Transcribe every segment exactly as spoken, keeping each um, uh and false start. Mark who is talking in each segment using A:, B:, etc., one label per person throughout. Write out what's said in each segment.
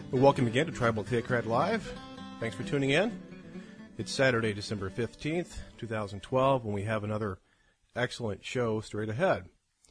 A: Well, welcome again to Tribal Theocrat Live. Thanks for tuning in. It's Saturday, December fifteenth, twenty twelve, and we have another excellent show straight ahead.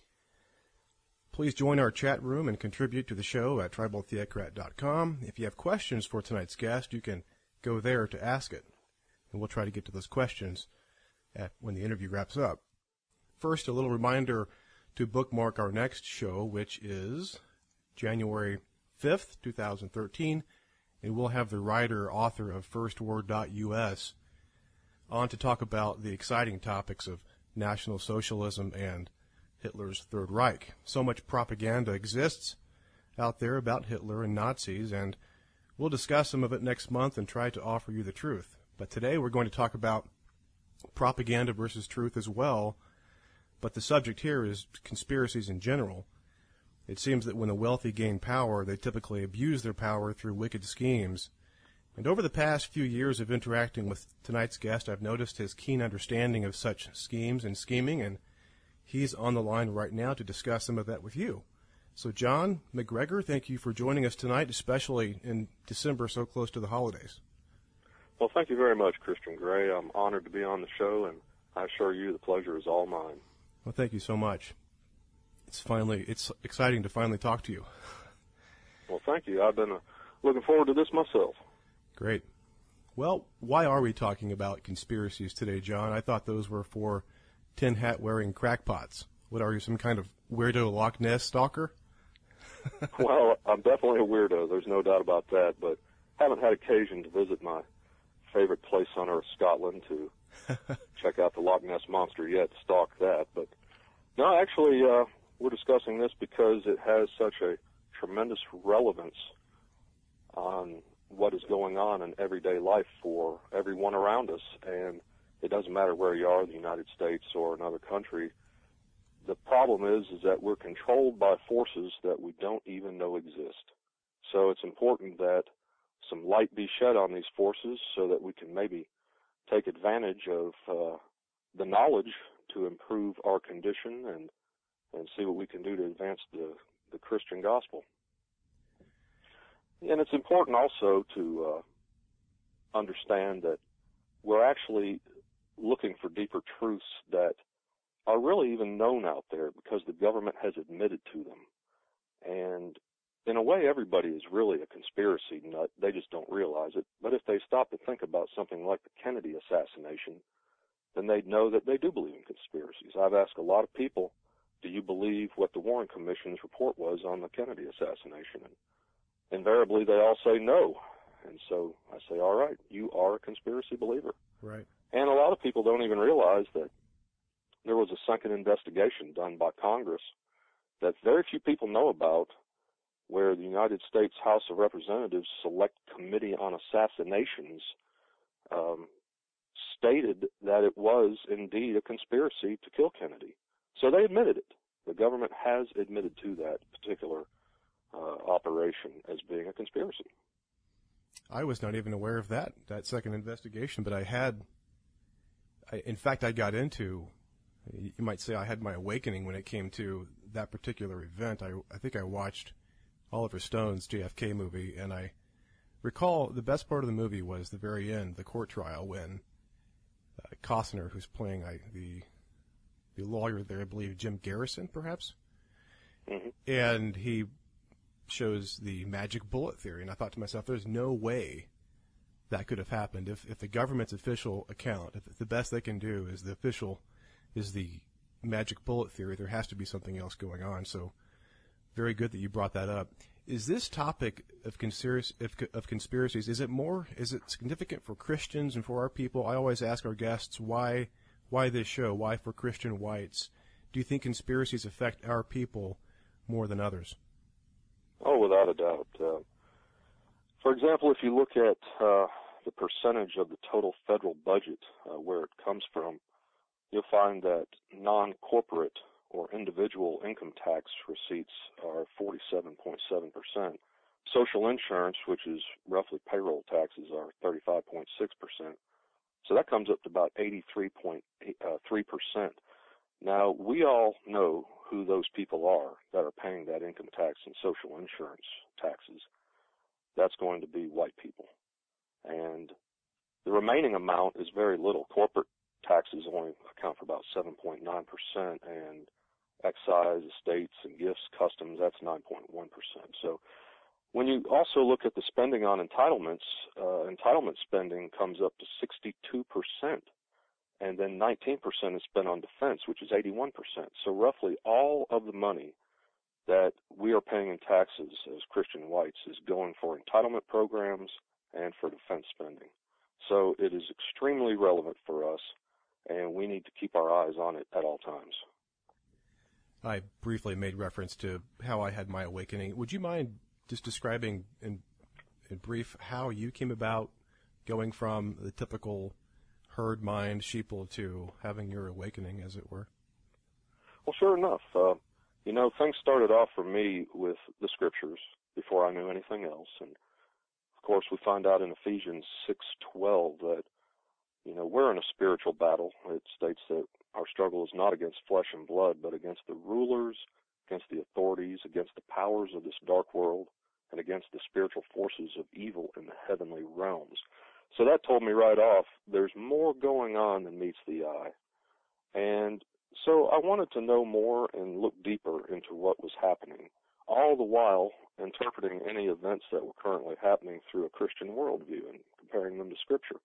A: Please join our chat room and contribute to the show at tribal theocrat dot com. If you have questions for tonight's guest, you can go there to ask it, and we'll try to get to those questions at, when the interview wraps up. First, a little reminder to bookmark our next show, which is January fifth, twenty thirteen, and we'll have the writer, author of first word dot U S on to talk about the exciting topics of National Socialism and Hitler's Third Reich. So much propaganda exists out there about Hitler and Nazis, and we'll discuss some of it next month and try to offer you the truth. But today we're going to talk about propaganda versus truth as well, but the subject here is conspiracies in general. It seems that when the wealthy gain power, they typically abuse their power through wicked schemes. And over the past few years of interacting with tonight's guest, I've noticed his keen understanding of such schemes and scheming, and he's on the line right now to discuss some of that with you. So, John McGregor, thank you for joining us tonight, especially in December, so close to the holidays.
B: Well, thank you very much, Christian Gray. I'm honored to be on the show, and I assure you the pleasure is all mine.
A: Well, thank you so much. It's finally, it's exciting to finally talk to you.
B: Well, thank you. I've been uh, looking forward to this myself.
A: Great. Well, why are we talking about conspiracies today, John? I thought those were for tin hat wearing crackpots. What are you, some kind of weirdo Loch Ness stalker?
B: Well, I'm definitely a weirdo. There's no doubt about that, but haven't had occasion to visit my favorite place on earth, Scotland, to check out the Loch Ness Monster yet, stalk that. But no, actually, uh, we're discussing this because it has such a tremendous relevance on what is going on in everyday life for everyone around us. And it doesn't matter where you are, the United States or another country. The problem is, is that we're controlled by forces that we don't even know exist. So it's important that some light be shed on these forces so that we can maybe take advantage of uh, the knowledge to improve our condition and and see what we can do to advance the, the Christian gospel. And it's important also to uh, understand that we're actually looking for deeper truths that are really even known out there because the government has admitted to them. And in a way, everybody is really a conspiracy nut. They just don't realize it. But if they stop to think about something like the Kennedy assassination, then they'd know that they do believe in conspiracies. I've asked a lot of people, do you believe what the Warren Commission's report was on the Kennedy assassination? And invariably, they all say no. And so I say, all right, you are a conspiracy believer.
A: Right.
B: And a lot of people don't even realize that there was a second investigation done by Congress that very few people know about, where the United States House of Representatives Select Committee on Assassinations um, stated that it was indeed a conspiracy to kill Kennedy. So they admitted it. The government has admitted to that particular uh, operation as being a conspiracy.
A: I was not even aware of that, that second investigation, but I had, I, in fact, I got into, you might say I had my awakening when it came to that particular event. I, I think I watched Oliver Stone's J F K movie, and I recall the best part of the movie was the very end, the court trial, when uh, Costner, who's playing I, the the lawyer there, I believe Jim Garrison, perhaps,
B: mm-hmm. and
A: he shows the magic bullet theory, and I thought to myself, there's no way that could have happened. If if the government's official account, if the best they can do is the official, is the magic bullet theory, there has to be something else going on. So very good that you brought that up. Is this topic of conspiracy, of conspiracies, is it more, is it significant for Christians and for our people? I always ask our guests, why why this show? Why for Christian whites? Do you think conspiracies affect our people more than others?
B: Oh, without a doubt. Uh, for example, if you look at uh, the percentage of the total federal budget, uh, where it comes from, you'll find that non-corporate or individual income tax receipts are forty-seven point seven percent. Social insurance, which is roughly payroll taxes, are thirty-five point six percent. So that comes up to about eighty-three point three percent. Now, we all know who those people are that are paying that income tax and social insurance taxes. that's going to be white people. And the remaining amount is very little. Corporate taxes only account for about seven point nine percent, and excise, estates, and gifts, customs, that's nine point one percent. So when you also look at the spending on entitlements, uh, entitlement spending comes up to sixty-two percent, and then nineteen percent is spent on defense, which is eighty-one percent. So roughly all of the money that we are paying in taxes as Christian whites is going for entitlement programs and for defense spending. So it is extremely relevant for us, and we need to keep our eyes on it at all times.
A: I briefly made reference to how I had my awakening. Would you mind just describing in, in brief how you came about going from the typical herd mind sheeple to having your awakening, as it were?
B: Well, sure enough. Uh, you know, things started off for me with the scriptures before I knew anything else. And, of course, we find out in Ephesians six twelve that, you know, we're in a spiritual battle. It states that our struggle is not against flesh and blood, but against the rulers, against the authorities, against the powers of this dark world, and against the spiritual forces of evil in the heavenly realms. So that told me right off, there's more going on than meets the eye. And so I wanted to know more and look deeper into what was happening, all the while interpreting any events that were currently happening through a Christian worldview and comparing them to Scripture.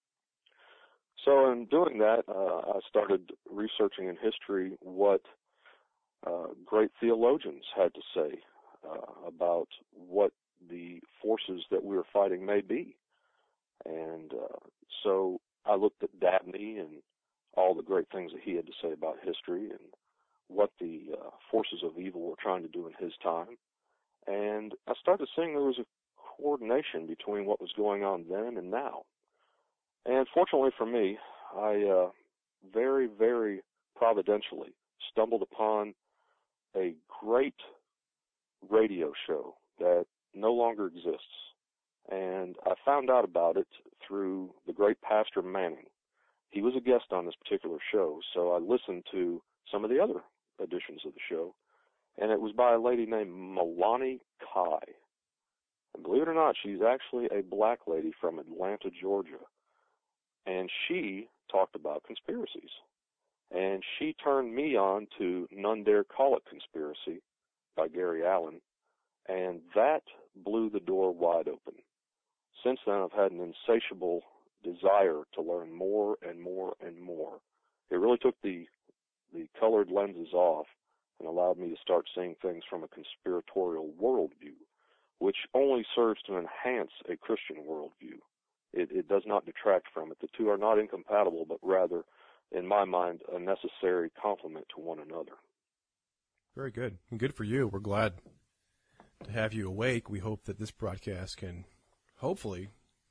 B: So in doing that, uh, I started researching in history what uh, great theologians had to say uh, about what the forces that we were fighting may be. And uh, so I looked at Dabney and all the great things that he had to say about history and what the uh, forces of evil were trying to do in his time. And I started seeing there was a coordination between what was going on then and now. And fortunately for me, I uh, very, very providentially stumbled upon a great radio show that no longer exists. And I found out about it through the great Pastor Manning. He was a guest on this particular show, so I listened to some of the other editions of the show, and it was by a lady named Milani Kai. And believe it or not, she's actually a black lady from Atlanta, Georgia. And she talked about conspiracies. And she turned me on to None Dare Call It Conspiracy by Gary Allen, and that blew the door wide open. Since then, I've had an insatiable desire to learn more and more and more. It really took the the colored lenses off and allowed me to start seeing things from a conspiratorial worldview, which only serves to enhance a Christian worldview. It, it does not detract from it. The two are not incompatible, but rather, in my mind, a necessary complement to one another.
A: Very good. And good for you. We're glad to have you awake. We hope that this broadcast can hopefully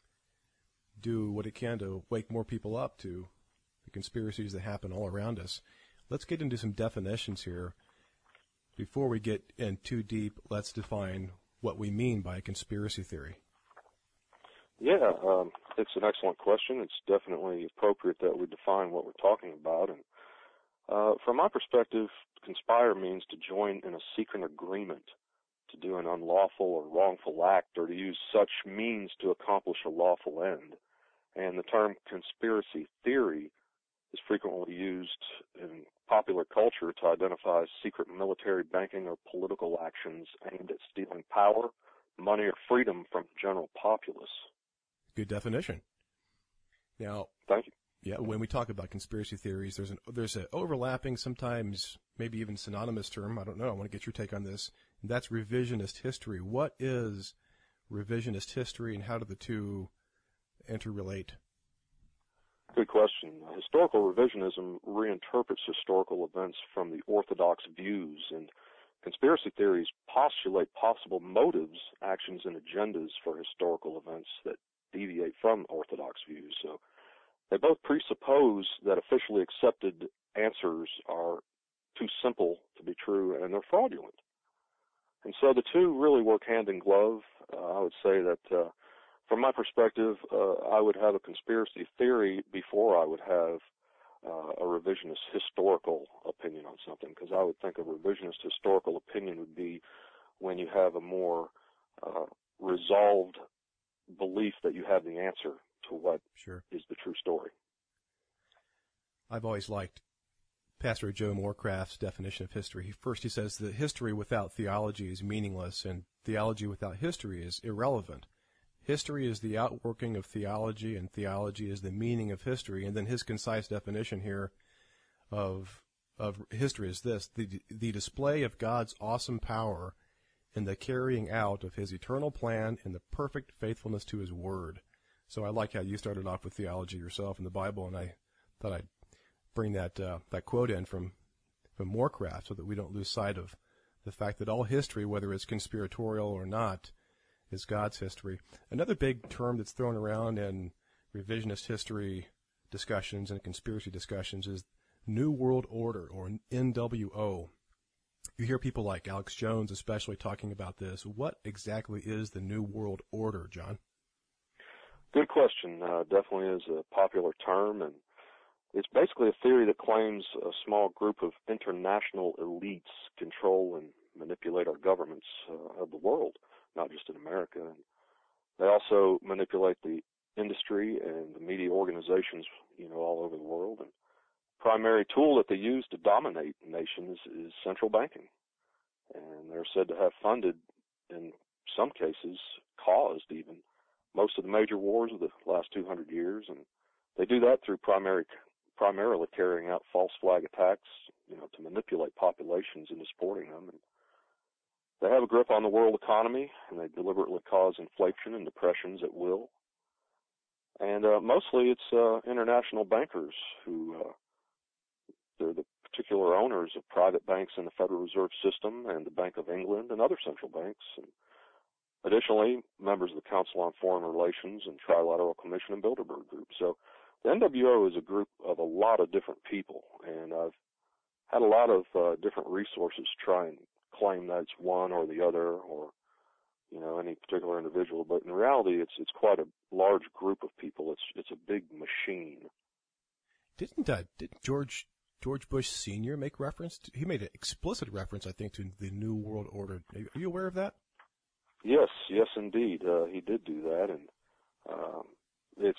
A: do what it can to wake more people up to the conspiracies that happen all around us. Let's get into some definitions here. Before we get in too deep, let's define what we mean by a conspiracy theory.
B: Yeah, um, it's an excellent question. It's definitely appropriate that we define what we're talking about. And uh, from my perspective, conspire means to join in a secret agreement to do an unlawful or wrongful act or to use such means to accomplish a lawful end. And the term conspiracy theory is frequently used in popular culture to identify secret military, banking, or political actions aimed at stealing power, money, or freedom from the general populace.
A: Good definition. Now,
B: thank you.
A: Yeah, when we talk about conspiracy theories, there's an there's an overlapping, sometimes maybe even synonymous term. I don't know. I want to get your take on this. And that's revisionist history. What is revisionist history, and how do the two interrelate?
B: Good question. Historical revisionism reinterprets historical events from the orthodox views, and conspiracy theories postulate possible motives, actions, and agendas for historical events that deviate from orthodox views. So they both presuppose that officially accepted answers are too simple to be true and they're fraudulent. And so the two really work hand in glove. Uh, I would say that uh, from my perspective, uh, I would have a conspiracy theory before I would have uh, a revisionist historical opinion on something, because I would think a revisionist historical opinion would be when you have a more uh, resolved belief that you have the answer to what
A: Sure.
B: is the true story.
A: I've always liked Pastor Joe Morecraft's definition of history. First, he says that history without theology is meaningless, and theology without history is irrelevant. History is the outworking of theology, and theology is the meaning of history. And then his concise definition here of of history is this: the the display of God's awesome power in the carrying out of his eternal plan and the perfect faithfulness to his word. So I like how you started off with theology yourself in the Bible, and I thought I'd bring that uh, that quote in from from Morecraft so that we don't lose sight of the fact that all history, whether it's conspiratorial or not, is God's history. Another big term that's thrown around in revisionist history discussions and conspiracy discussions is New World Order, or N W O. You hear people like Alex Jones especially talking about this. What exactly is the New World Order, John?
B: Good question. Uh, definitely is a popular term, and it's basically a theory that claims a small group of international elites control and manipulate our governments uh, of the world, not just in America. And they also manipulate the industry and the media organizations, you know, all over the world. And primary tool that they use to dominate nations is central banking. And they're said to have funded, in some cases, caused even, most of the major wars of the last two hundred years. And they do that through primary, primarily carrying out false flag attacks, you know, to manipulate populations into supporting them. And they have a grip on the world economy, and they deliberately cause inflation and depressions at will. And uh, mostly it's uh, international bankers who uh, they're the particular owners of private banks in the Federal Reserve System and the Bank of England and other central banks. And additionally, members of the Council on Foreign Relations and Trilateral Commission and Bilderberg Group. So the N W O is a group of a lot of different people, and I've had a lot of uh, different resources try and claim that it's one or the other, or you know, any particular individual. But in reality, it's it's quite a large group of people. It's it's a big machine.
A: Didn't uh, didn't George George Bush Senior make reference to, he made an explicit reference, I think, to the New World Order. Are you aware of that?
B: Yes, yes, indeed. Uh, he did do that, and um, it's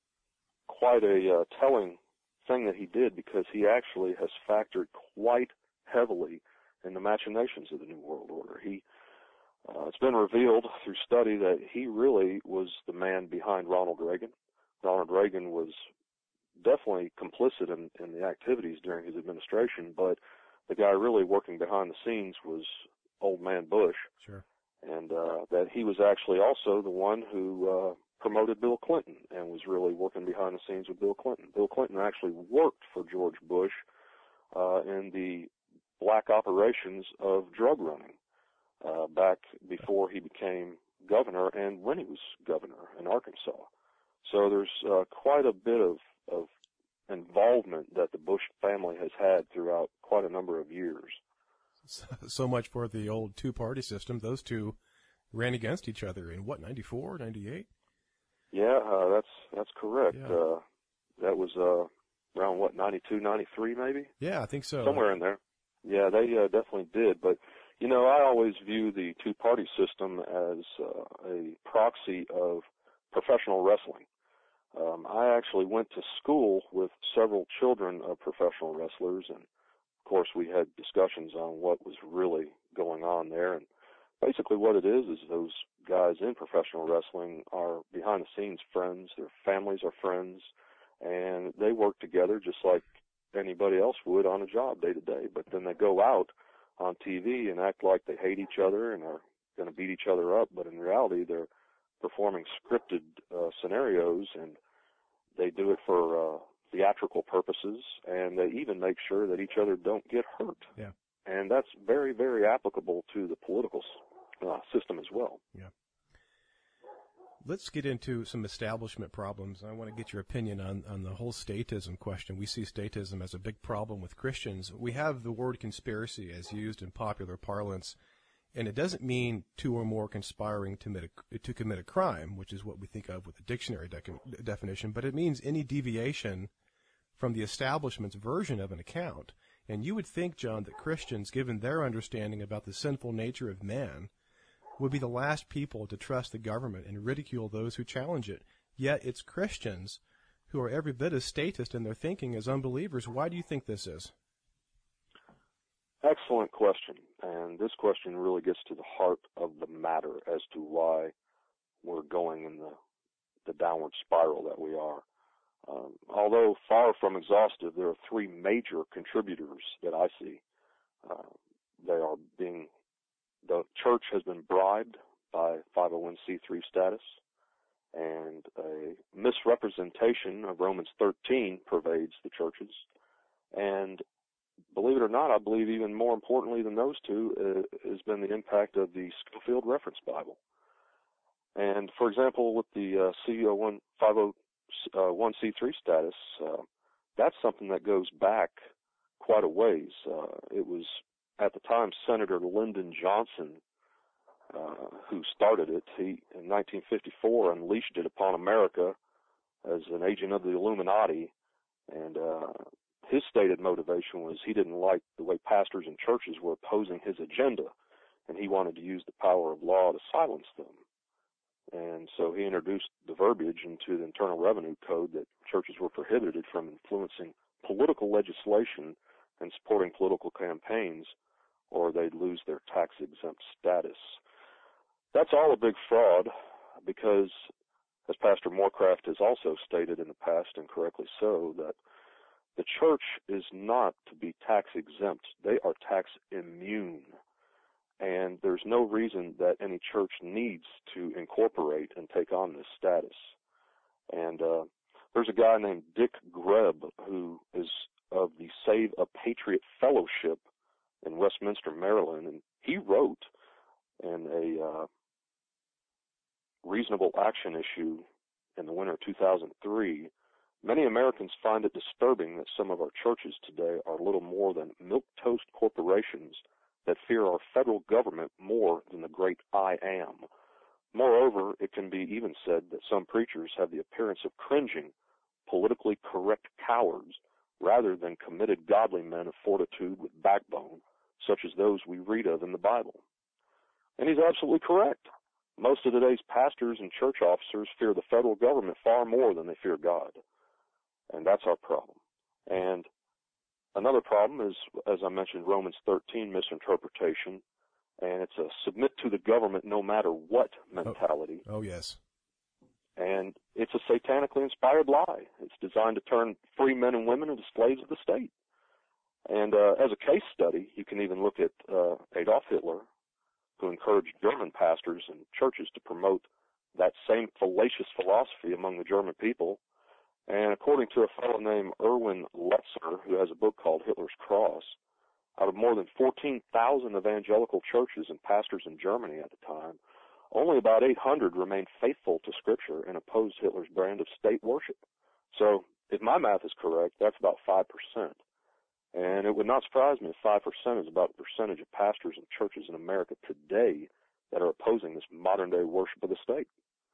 B: quite a uh, telling thing that he did, because he actually has factored quite heavily in the machinations of the New World Order. He, uh, it's been revealed through study that he really was the man behind Ronald Reagan. Ronald Reagan was definitely complicit in, in the activities during his administration, but the guy really working behind the scenes was old man Bush.
A: Sure.
B: And uh, that he was actually also the one who uh, promoted Bill Clinton and was really working behind the scenes with Bill Clinton. Bill Clinton actually worked for George Bush uh, in the black operations of drug running uh, back before he became governor and when he was governor in Arkansas. So there's uh, quite a bit of, of involvement that the Bush family has had throughout quite a number of years.
A: So, so much for the old two-party system. Those two ran against each other in, what, ninety-four, ninety-eight?
B: Yeah, uh, that's that's correct.
A: Yeah.
B: Uh, that was uh, around, what, ninety-two, ninety-three maybe?
A: Yeah, I think so.
B: Somewhere in there. Yeah, they uh, definitely did. But, you know, I always view the two-party system as uh, a proxy of professional wrestling. Um, I actually went to school with several children of professional wrestlers, and of course we had discussions on what was really going on there. And basically what it is is those guys in professional wrestling are behind the scenes friends, their families are friends, and they work together just like anybody else would on a job day to day. But then they go out on T V and act like they hate each other and are going to beat each other up, but in reality they're performing scripted uh, scenarios, and they do it for uh, theatrical purposes, and they even make sure that each other don't get hurt.
A: Yeah.
B: And that's very, very applicable to the political uh, system as well.
A: Yeah. Let's get into some establishment problems. I want to get your opinion on, on the whole statism question. We see statism as a big problem with Christians. We have the word conspiracy as used in popular parlance, and it doesn't mean two or more conspiring to commit a, to commit a crime, which is what we think of with the dictionary de- definition, but it means any deviation from the establishment's version of an account. And you would think, John, that Christians, given their understanding about the sinful nature of man, would be the last people to trust the government and ridicule those who challenge it. Yet it's Christians who are every bit as statist in their thinking as unbelievers. Why do you think this is?
B: Excellent question. And this question really gets to the heart of the matter as to why we're going in the, the downward spiral that we are. Um, although far from exhaustive, there are three major contributors that I see. Uh, they are being, the church has been bribed by five oh one c three status, and a misrepresentation of Romans thirteen pervades the churches. And believe it or not, I believe even more importantly than those two uh, has been the impact of the Scofield Reference Bible. And for example, with the uh, C O one five oh one c three status, uh, that's something that goes back quite a ways. Uh, it was at the time Senator Lyndon Johnson uh, who started it. He, in nineteen fifty-four, unleashed it upon America as an agent of the Illuminati, and uh, his stated motivation was he didn't like the way pastors and churches were opposing his agenda, and he wanted to use the power of law to silence them. And so he introduced the verbiage into the Internal Revenue Code that churches were prohibited from influencing political legislation and supporting political campaigns, or they'd lose their tax-exempt status. That's all a big fraud because, as Pastor Morecraft has also stated in the past, and correctly so, that the church is not to be tax-exempt. They are tax-immune. And there's no reason that any church needs to incorporate and take on this status. And uh, there's a guy named Dick Greb who is of the Save a Patriot Fellowship in Westminster, Maryland, and he wrote in a uh, reasonable action issue in the winter of two thousand three, many Americans find it disturbing that some of our churches today are little more than milquetoast corporations that fear our federal government more than the great I Am. Moreover, it can be even said that some preachers have the appearance of cringing, politically correct cowards rather than committed godly men of fortitude with backbone, such as those we read of in the Bible. And he's absolutely correct. Most of today's pastors and church officers fear the federal government far more than they fear God. And that's our problem. And another problem is, as I mentioned, Romans thirteen misinterpretation, and it's a submit to the government no matter what mentality.
A: Oh, oh yes.
B: And it's a satanically inspired lie. It's designed to turn free men and women into slaves of the state. And uh, as a case study, you can even look at uh, Adolf Hitler, who encouraged German pastors and churches to promote that same fallacious philosophy among the German people. And according to a fellow named Erwin Lutzer, who has a book called Hitler's Cross, out of more than fourteen thousand evangelical churches and pastors in Germany at the time, only about eight hundred remained faithful to Scripture and opposed Hitler's brand of state worship. So, if my math is correct, that's about five percent. And it would not surprise me if five percent is about the percentage of pastors and churches in America today that are opposing this modern-day worship of the state.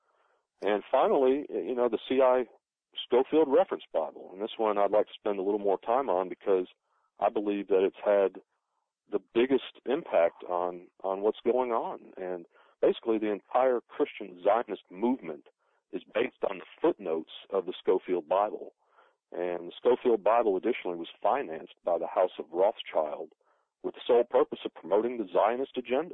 B: And finally, you know, the C I Scofield Reference Bible. And this one I'd like to spend a little more time on because I believe that it's had the biggest impact on, on what's going on. And basically the entire Christian Zionist movement is based on the footnotes of the Scofield Bible. And the Scofield Bible additionally was financed by the House of Rothschild with the sole purpose of promoting the Zionist agenda.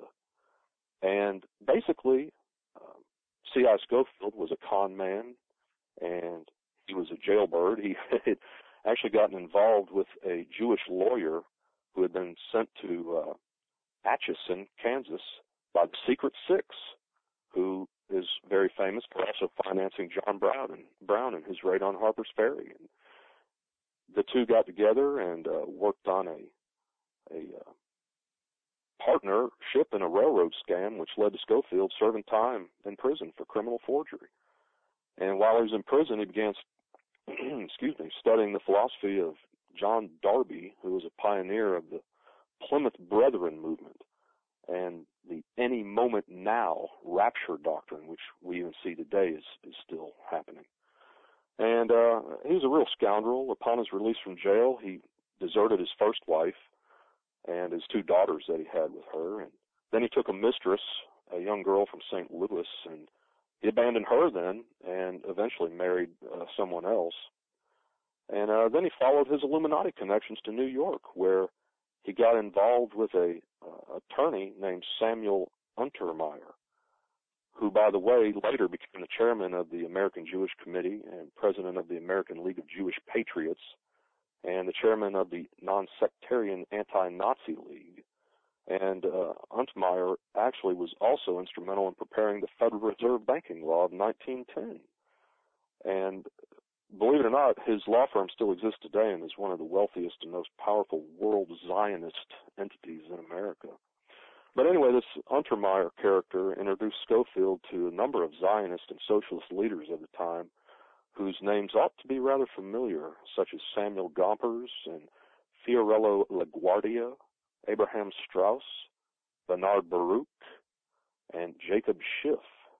B: And basically, uh, C I Scofield was a con man, and he was a jailbird. He had actually gotten involved with a Jewish lawyer who had been sent to uh, Atchison, Kansas, by the Secret Six, who is very famous for also financing John Brown and Brown in his raid on Harper's Ferry. And the two got together and uh, worked on a a uh, partnership in a railroad scam, which led to Scofield serving time in prison for criminal forgery. And while he was in prison, he began, excuse me, studying the philosophy of John Darby, who was a pioneer of the Plymouth Brethren movement and the any moment now rapture doctrine, which we even see today is, is still happening. And uh, he was a real scoundrel. Upon his release from jail, he deserted his first wife and his two daughters that he had with her. And then he took a mistress a young girl from Saint Louis, and he abandoned her then and eventually married uh, someone else. And uh, then he followed his Illuminati connections to New York, where he got involved with a uh, attorney named Samuel Untermeyer, who, by the way, later became the chairman of the American Jewish Committee and president of the American League of Jewish Patriots and the chairman of the non-sectarian Anti-Nazi League. And uh, Untermeyer actually was also instrumental in preparing the Federal Reserve banking law of nineteen ten. And believe it or not, his law firm still exists today and is one of the wealthiest and most powerful world Zionist entities in America. But anyway, this Untermeyer character introduced Scofield to a number of Zionist and socialist leaders of the time whose names ought to be rather familiar, such as Samuel Gompers and Fiorello LaGuardia, Abraham Strauss, Bernard Baruch, and Jacob Schiff.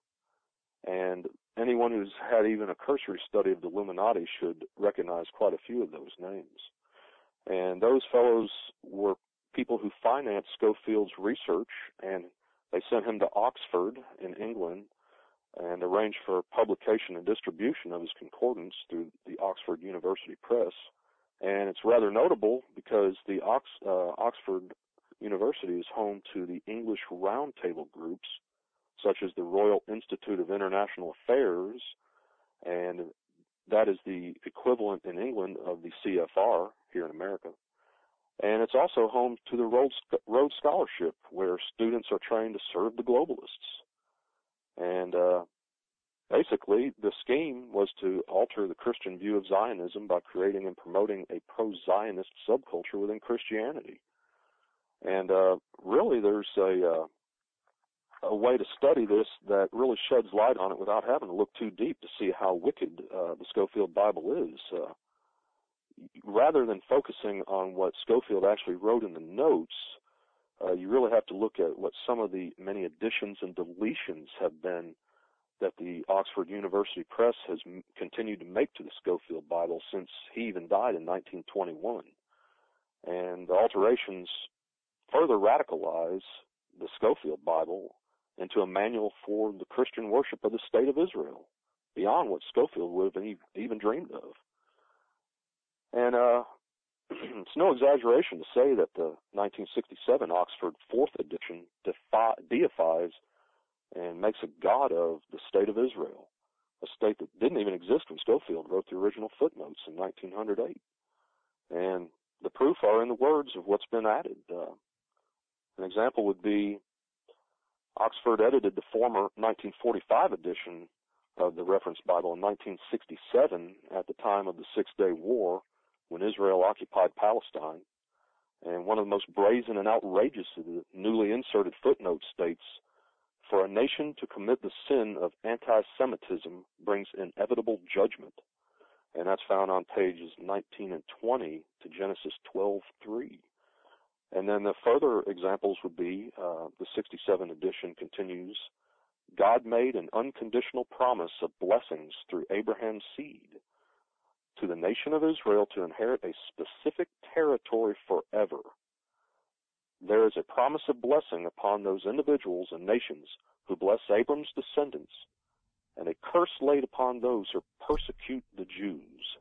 B: And anyone who's had even a cursory study of the Illuminati should recognize quite a few of those names. And those fellows were people who financed Scofield's research, and they sent him to Oxford in England and arranged for publication and distribution of his concordance through the Oxford University Press. And it's rather notable because the Ox, uh, Oxford University is home to the English roundtable groups, such as the Royal Institute of International Affairs, and that is the equivalent in England of the C F R here in America. And it's also home to the Rhodes, Rhodes Scholarship, where students are trained to serve the globalists. And uh, basically, the scheme was to alter the Christian view of Zionism by creating and promoting a pro-Zionist subculture within Christianity. And uh, really, there's a, uh, a way to study this that really sheds light on it without having to look too deep to see how wicked uh, the Scofield Bible is. Uh, rather than focusing on what Scofield actually wrote in the notes, uh, you really have to look at what some of the many additions and deletions have been that the Oxford University Press has m- continued to make to the Scofield Bible since he even died in nineteen twenty-one. And the alterations further radicalize the Scofield Bible into a manual for the Christian worship of the State of Israel, beyond what Scofield would have even dreamed of. And uh, it's no exaggeration to say that the nineteen sixty-seven Oxford fourth edition defi- deifies and makes a god of the State of Israel, a state that didn't even exist when Scofield wrote the original footnotes in nineteen oh eight. And the proof are in the words of what's been added. Uh, an example would be Oxford edited the former nineteen forty-five edition of the Reference Bible in nineteen sixty-seven at the time of the Six-Day War, when Israel occupied Palestine. And one of the most brazen and outrageous of the newly inserted footnotes states, "For a nation to commit the sin of anti-Semitism brings inevitable judgment." And that's found on pages nineteen and twenty to Genesis twelve three. And then the further examples would be, uh, the sixty-seven edition continues, "God made an unconditional promise of blessings through Abraham's seed to the nation of Israel to inherit a specific territory forever. There is a promise of blessing upon those individuals and nations who bless Abram's descendants, and a curse laid upon those who persecute the Jews."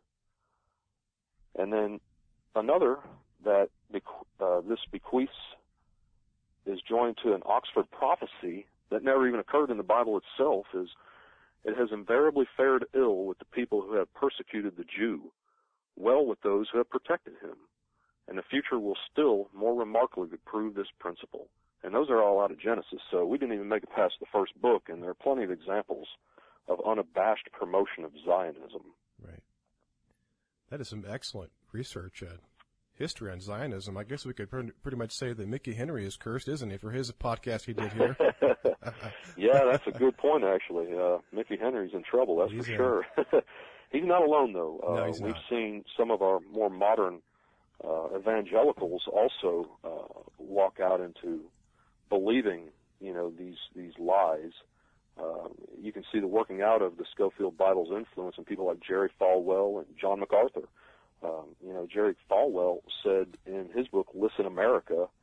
B: And then another that uh, this bequeaths is joined to an Oxford prophecy that never even occurred in the Bible itself is, "It has invariably fared ill with the people who have persecuted the Jew, well with those who have protected him. And the future will still more remarkably prove this principle." And those are all out of Genesis, so we didn't even make it past the first book, and there are plenty of examples of unabashed promotion of Zionism.
A: Right. That is some excellent research, uh, history on Zionism. I guess we could pretty much say that Mickey Henry is cursed, isn't he, for his podcast he did here?
B: Yeah, that's a good point, actually. Uh, Mickey Henry's in trouble, that's
A: He's
B: for sure. He's not alone, though. Uh,
A: no, he's
B: we've
A: not.
B: seen some of our more modern uh, evangelicals also uh, walk out into believing, you know, these these lies. Uh, you can see the working out of the Scofield Bible's influence in people like Jerry Falwell and John MacArthur. Um, you know, Jerry Falwell said in his book, Listen America,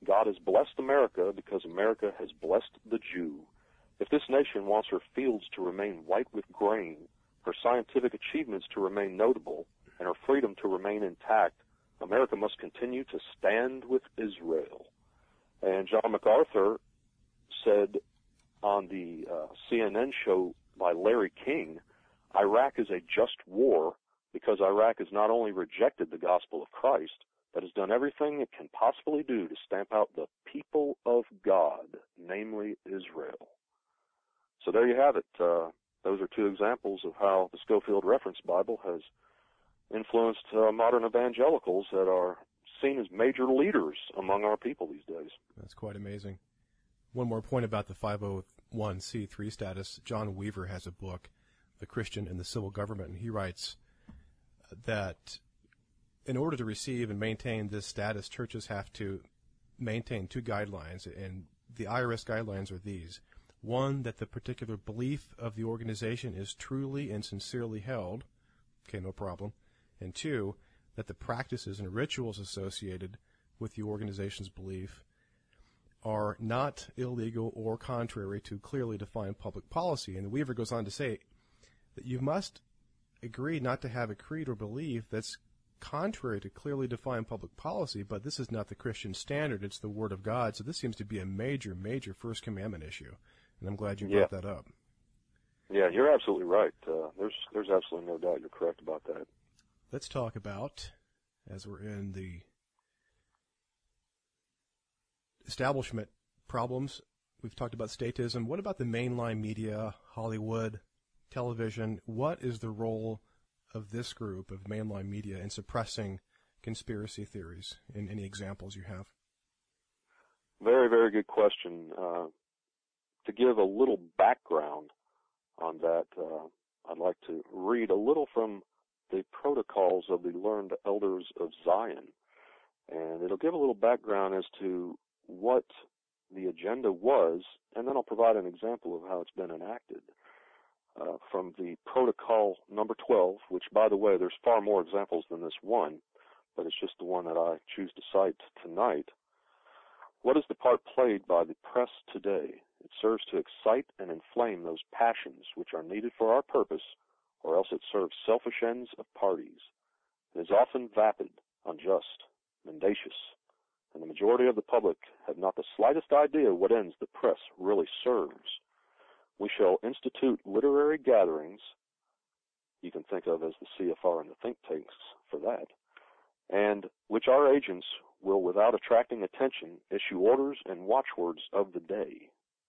B: God has blessed America because America has blessed the Jew. If this nation wants her fields to remain white with grain, her scientific achievements to remain notable, and her freedom to remain intact, America must continue to stand with Israel. And John MacArthur said on the uh, C N N show by Larry King, Iraq is a just war because Iraq has not only rejected the gospel of Christ, but has done everything it can possibly do to stamp out the people of God, namely Israel. So there you have it. Uh, those are two examples of how the Scofield Reference Bible has influenced uh, modern evangelicals that are seen as major leaders among our people these days.
A: That's quite amazing. One more point about the five oh one c three status. John Weaver has a book, The Christian and the Civil Government, and he writes that in order to receive and maintain this status, churches have to maintain two guidelines, and the I R S guidelines are these. One, that the particular belief of the organization is truly and sincerely held. Okay, no problem. And two, that the practices and rituals associated with the organization's belief are not illegal or contrary to clearly defined public policy. And Weaver goes on to say that you must agree not to have a creed or belief that's contrary to clearly defined public policy, but this is not the Christian standard. It's the Word of God. So this seems to be a major, major First Commandment issue. And I'm glad you brought
B: yeah.
A: that up.
B: Yeah, you're absolutely right. Uh, there's there's absolutely no doubt you're correct about that.
A: Let's talk about, as we're in the establishment problems, we've talked about statism. What about the mainline media, Hollywood, television? What is the role of this group of mainline media in suppressing conspiracy theories? In any examples you have?
B: Very, very good question. Uh, to give a little background on that, uh, I'd like to read a little from the Protocols of the Learned Elders of Zion. And it'll give a little background as to what the agenda was, and then I'll provide an example of how it's been enacted. Uh, from the Protocol number twelve, which, by the way, there's far more examples than this one, but it's just the one that I choose to cite tonight. What is the part played by the press today? It serves to excite and inflame those passions which are needed for our purpose, or else it serves selfish ends of parties. It is often vapid, unjust, mendacious, and the majority of the public have not the slightest idea what ends the press really serves. We shall institute literary gatherings, you can think of as the C F R and the think tanks for that, and which our agents will, without attracting attention, issue orders and watchwords of the day.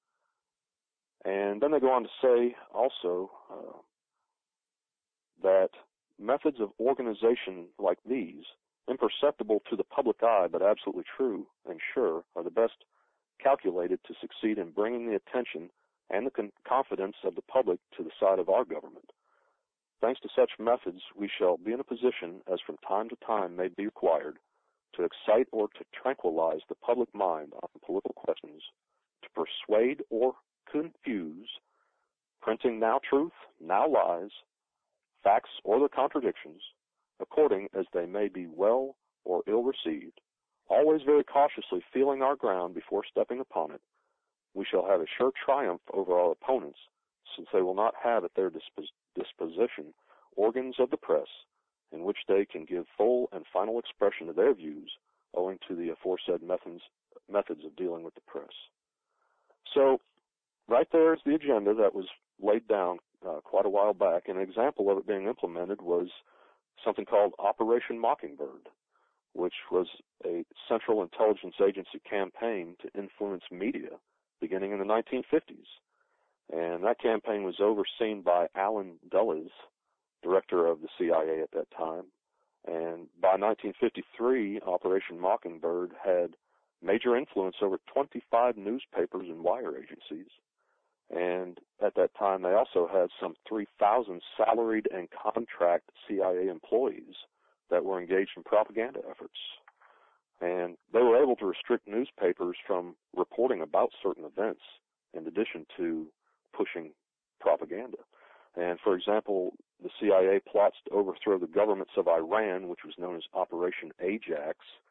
B: And then they go on to say also uh, that methods of organization like these, imperceptible to the public eye but absolutely true and sure, are the best calculated to succeed in bringing the attention and the con- confidence of the public to the side of our government. Thanks to such methods, we shall be in a position, as from time to time may be required, to excite or to tranquilize the public mind on political questions, to persuade or confuse, printing now truth, now lies, facts or their contradictions, according as they may be well or ill received, always very cautiously feeling our ground before stepping upon it. We shall have a sure triumph over our opponents, since they will not have at their dispos- disposition organs of the press in which they can give full and final expression to their views, owing to the aforesaid methods, methods of dealing with the press. So, right there is the agenda that was laid down uh, quite a while back. An example of it being implemented was something called Operation Mockingbird, which was a Central Intelligence Agency campaign to influence media beginning in the nineteen fifties. And that campaign was overseen by Allen Dulles, director of the C I A at that time. And by nineteen fifty-three, Operation Mockingbird had major influence over twenty-five newspapers and wire agencies. And at that time, they also had some three thousand salaried and contract C I A employees that were engaged in propaganda efforts. And they were able to restrict newspapers from reporting about certain events in addition to pushing propaganda. And for example, the C I A plots to overthrow the governments of Iran, which was known as Operation Ajax,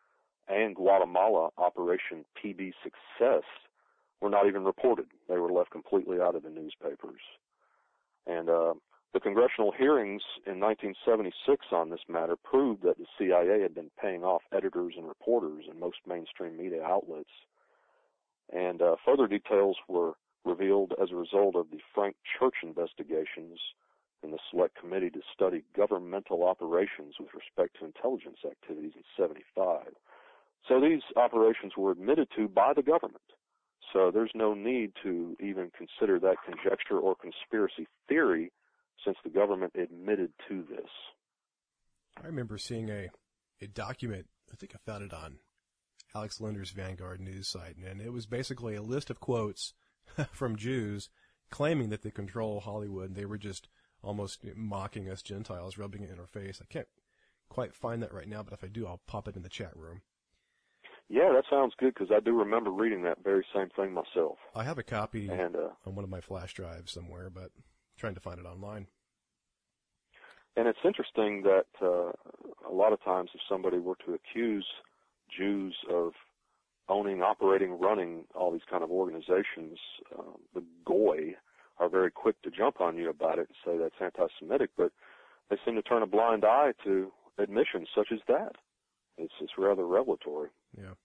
B: and Guatemala Operation P B Success were not even reported. They were left completely out of the newspapers. And uh, the congressional hearings in nineteen seventy-six on this matter proved that the C I A had been paying off editors and reporters in most mainstream media outlets. And uh, further details were revealed as a result of the Frank Church investigations in the Select Committee to study governmental operations with respect to intelligence activities in seventy-five. So these operations were admitted to by the government. So there's no need to even consider that conjecture or conspiracy theory since the government admitted to this.
A: I remember seeing a, a document, I think I found it on Alex Linder's Vanguard news site, and it was basically a list of quotes from Jews claiming that they control Hollywood, and they were just almost mocking us Gentiles, rubbing it in our face. I can't quite find that right now, but if I do, I'll pop it in the chat room.
B: Yeah, that sounds good, because I do remember reading that very same thing myself.
A: I have a copy
B: and, uh,
A: on one of my flash drives somewhere, but I'm trying to find it online.
B: And it's interesting that uh, a lot of times if somebody were to accuse Jews of owning, operating, running all these kind of organizations, uh, the Goy are very quick to jump on you about it and say that's anti-Semitic, but they seem to turn a blind eye to admissions such as that. It's, it's rather revelatory.
A: Yeah.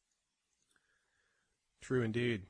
A: True indeed.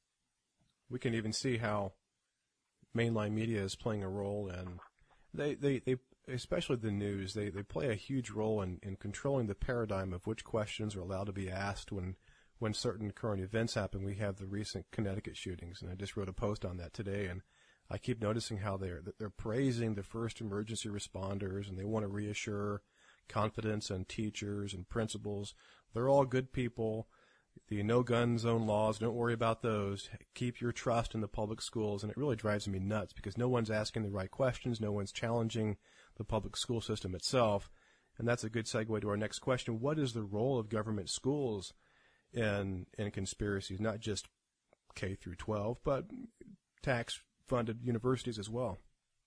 A: We can even see how mainline media is playing a role, and they, they, they especially the news, they, they play a huge role in, in controlling the paradigm of which questions are allowed to be asked when, when certain current events happen. We have the recent Connecticut shootings, and I just wrote a post on that today, and I keep noticing how they're, they're praising the first emergency responders, and they want to reassure confidence in teachers and principals. They're all good people. The no-gun zone laws, don't worry about those. Keep your trust in the public schools. And it really drives me nuts because no one's asking the right questions. No one's challenging the public school system itself. And that's a good segue to our next question. What is the role of government schools in, in conspiracies, not just K through twelve, but tax-funded universities as well?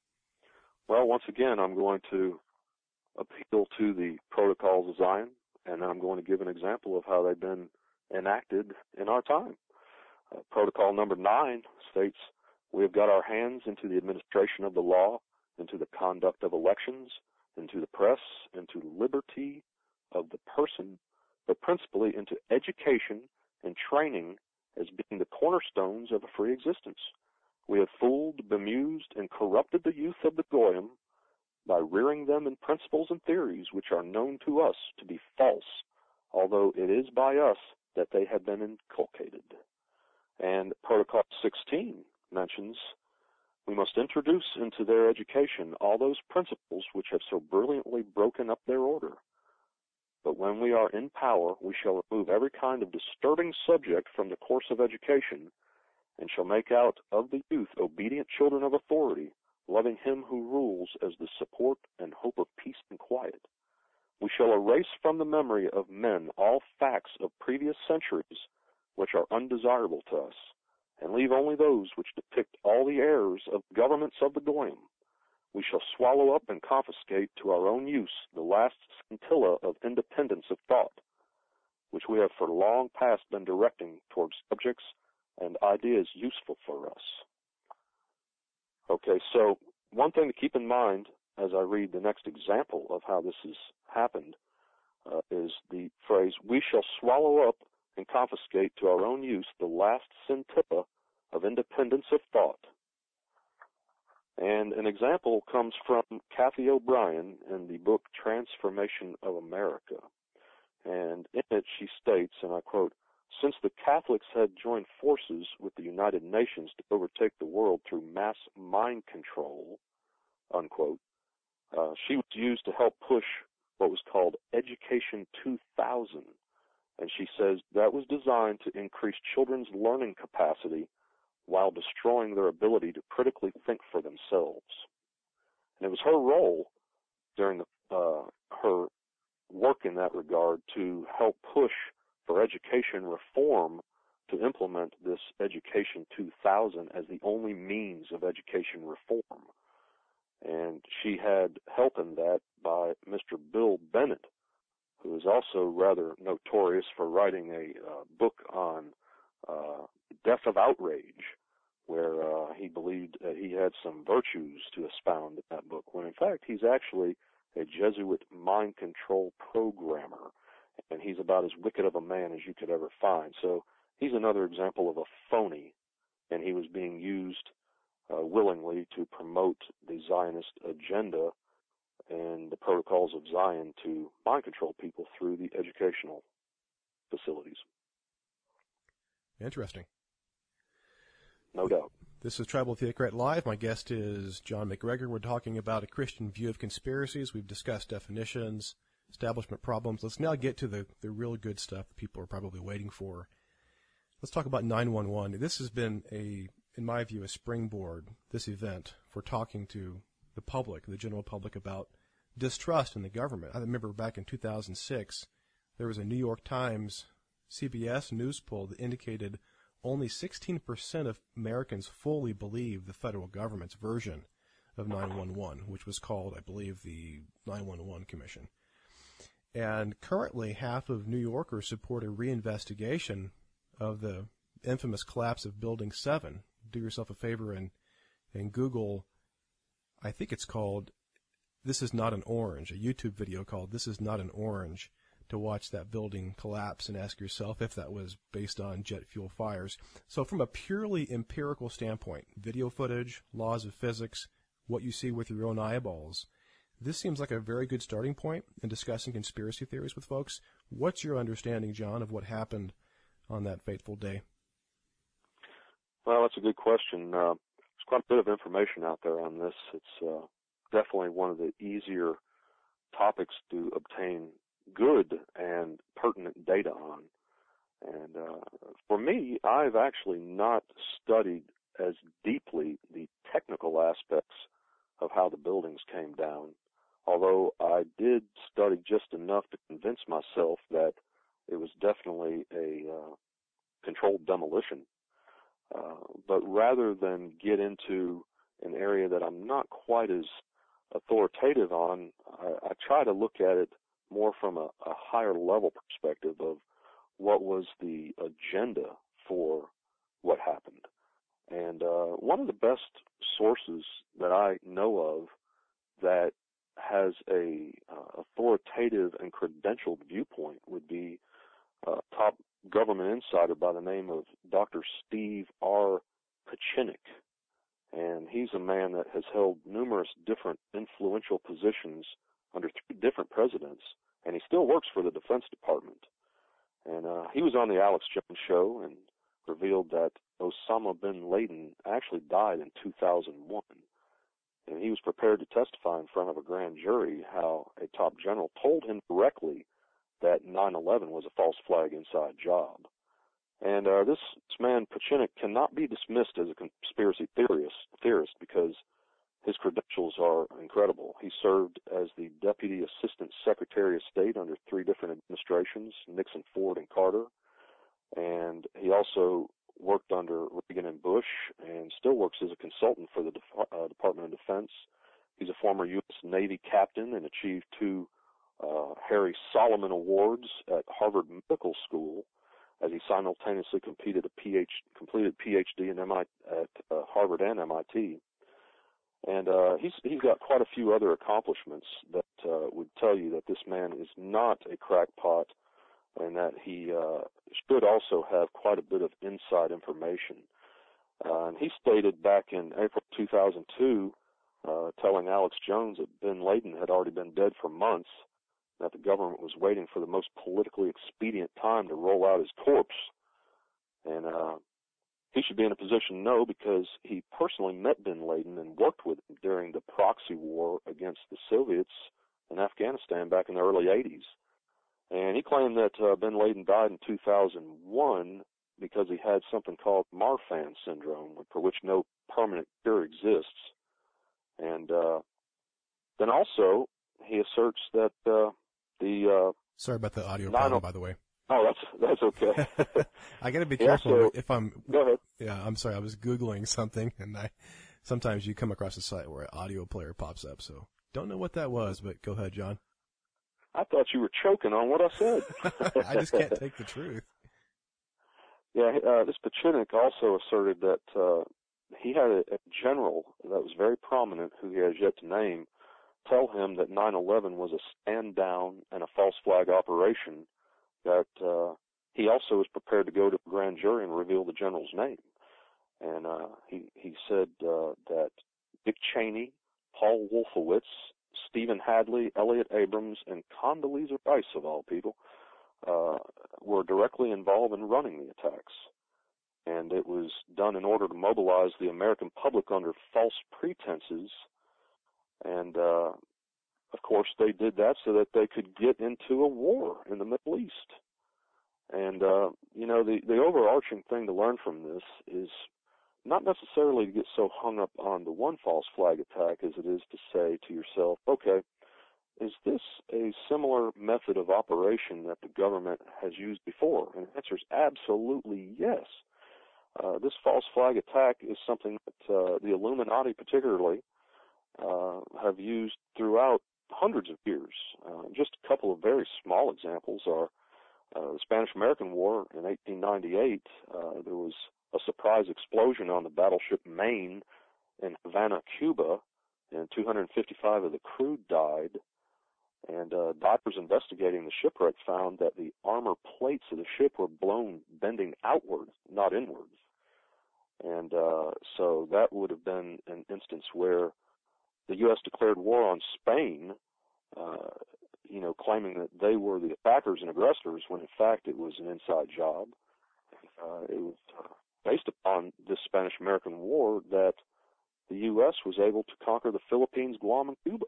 B: Well, once again, I'm going to appeal to the protocols of Zion, and I'm going to give an example of how they've been enacted in our time. Uh, protocol number nine states, we have got our hands into the administration of the law, into the conduct of elections, into the press, into liberty of the person, but principally into education and training as being the cornerstones of a free existence. We have fooled, bemused, and corrupted the youth of the Goyim by rearing them in principles and theories which are known to us to be false, although it is by us that they have been inculcated. And Protocol sixteen mentions, we must introduce into their education all those principles which have so brilliantly broken up their order. But when we are in power, we shall remove every kind of disturbing subject from the course of education, and shall make out of the youth obedient children of authority, loving him who rules as the support and hope of peace and quiet. We shall erase from the memory of men all facts of previous centuries which are undesirable to us, and leave only those which depict all the errors of governments of the Goyim. We shall swallow up and confiscate to our own use the last scintilla of independence of thought, which we have for long past been directing towards subjects and ideas useful for us. Okay, so one thing to keep in mind as I read the next example of how this has happened uh, is the phrase, we shall swallow up and confiscate to our own use the last scintilla of independence of thought. And an example comes from Kathy O'Brien in the book Transformation of America. And in it she states, and I quote, since the Catholics had joined forces with the United Nations to overtake the world through mass mind control, unquote, uh, she was used to help push what was called Education two thousand. And she says that was designed to increase children's learning capacity while destroying their ability to critically think for themselves. And it was her role during the, uh, her work in that regard to help push for education reform to implement this Education two thousand as the only means of education reform. And she had help in that by Mister Bill Bennett, who is also rather notorious for writing a uh, book on uh, death of outrage, where uh, he believed that he had some virtues to expound in that book, when in fact he's actually a Jesuit mind control programmer, and he's about as wicked of a man as you could ever find. So he's another example of a phony, and he was being used uh, willingly to promote the Zionist agenda and the protocols of Zion to mind control people through the educational facilities.
A: Interesting.
B: No doubt.
A: This is Tribal Theocrat Live. My guest is John McGregor. We're talking about a Christian view of conspiracies. We've discussed definitions, establishment problems. Let's now get to the, the real good stuff that people are probably waiting for. Let's talk about nine one one. This has been, a, in my view, a springboard, this event, for talking to the public, the general public, about distrust in the government. I remember back in two thousand six, there was a New York Times C B S News poll that indicated only sixteen percent of Americans fully believe the federal government's version of nine one one, which was called, I believe, the nine one one Commission. And currently, half of New Yorkers support a reinvestigation of the infamous collapse of Building seven. Do yourself a favor and, and Google, I think it's called This Is Not an Orange, a YouTube video called This Is Not an Orange, to watch that building collapse and ask yourself if that was based on jet fuel fires. So from a purely empirical standpoint, video footage, laws of physics, what you see with your own eyeballs, this seems like a very good starting point in discussing conspiracy theories with folks. What's your understanding, John, of what happened on that fateful day?
B: Well, that's a good question. Uh, there's quite a bit of information out there on this. It's uh, definitely one of the easier topics to obtain good and pertinent data on. And uh, for me, I've actually not studied as deeply the technical aspects of how the buildings came down, although I did study just enough to convince myself that it was definitely a uh, controlled demolition. Uh, but rather than get into an area that I'm not quite as authoritative on, I, I try to look at it more from a, a higher level perspective of what was the agenda for what happened. And uh, one of the best sources that I know of that has a uh, authoritative and credentialed viewpoint would be a top government insider by the name of Doctor Steve R. Pieczenik. And he's a man that has held numerous different influential positions under three different presidents, and he still works for the Defense Department. And uh, he was on the Alex Jones show and revealed that Osama bin Laden actually died in two thousand one. And he was prepared to testify in front of a grand jury how a top general told him directly that nine eleven was a false flag inside job. And uh, this, this man, Pieczenik, cannot be dismissed as a conspiracy theorist, theorist because his credentials are incredible. He served as the Deputy Assistant Secretary of State under three different administrations, Nixon, Ford, and Carter. And he also worked under Reagan and Bush and still works as a consultant for the De- uh, Department of Defense. He's a former U S Navy captain and achieved two uh, Harry Solomon Awards at Harvard Medical School as he simultaneously completed a PhD, completed PhD in M I T, at uh, Harvard and M I T. And uh, he's he's got quite a few other accomplishments that uh, would tell you that this man is not a crackpot, and that he uh, should also have quite a bit of inside information. Uh, and he stated back in April two thousand two, uh, telling Alex Jones that bin Laden had already been dead for months, that the government was waiting for the most politically expedient time to roll out his corpse. And uh, he should be in a position to know because he personally met bin Laden and worked with him during the proxy war against the Soviets in Afghanistan back in the early eighties. And he claimed that uh, bin Laden died in two thousand one because he had something called Marfan syndrome, for which no permanent cure exists. And uh, then also he asserts that uh, the... Uh,
A: Sorry about the audio
B: nine-
A: problem, by the way.
B: Oh, that's that's okay.
A: I got to be
B: He
A: careful
B: also-
A: if I'm...
B: Go ahead.
A: Yeah, I'm sorry. I was Googling something, and I sometimes you come across a site where an audio player pops up, so don't know what that was, but go ahead, John.
B: I thought you were choking on what I said.
A: I just can't take the truth.
B: Yeah, uh, this Pachinik also asserted that uh, he had a, a general that was very prominent, who he has yet to name, tell him that nine eleven was a stand-down and a false flag operation, that uh, he also was prepared to go to the grand jury and reveal the general's name. And uh, he, he said uh, that Dick Cheney, Paul Wolfowitz, Stephen Hadley, Elliot Abrams, and Condoleezza Rice, of all people, uh, were directly involved in running the attacks. And it was done in order to mobilize the American public under false pretenses. And, uh, of course, they did that so that they could get into a war in the Middle East. And, uh, you know, the, the overarching thing to learn from this is not necessarily to get so hung up on the one false flag attack as it is to say to yourself, okay, is this a similar method of operation that the government has used before? And the answer is absolutely yes. Uh, this false flag attack is something that uh, the Illuminati particularly uh, have used throughout hundreds of years. Uh, just a couple of very small examples are uh, the Spanish-American War in eighteen ninety-eight. Uh, there was a surprise explosion on the battleship Maine in Havana, Cuba, and two hundred fifty-five of the crew died. And uh, divers investigating the shipwreck found that the armor plates of the ship were blown bending outwards, not inwards. And uh, so that would have been an instance where the U S declared war on Spain, uh, you know, claiming that they were the attackers and aggressors, when in fact it was an inside job. Uh, it was uh, based upon this Spanish-American War that the U S was able to conquer the Philippines, Guam, and Cuba.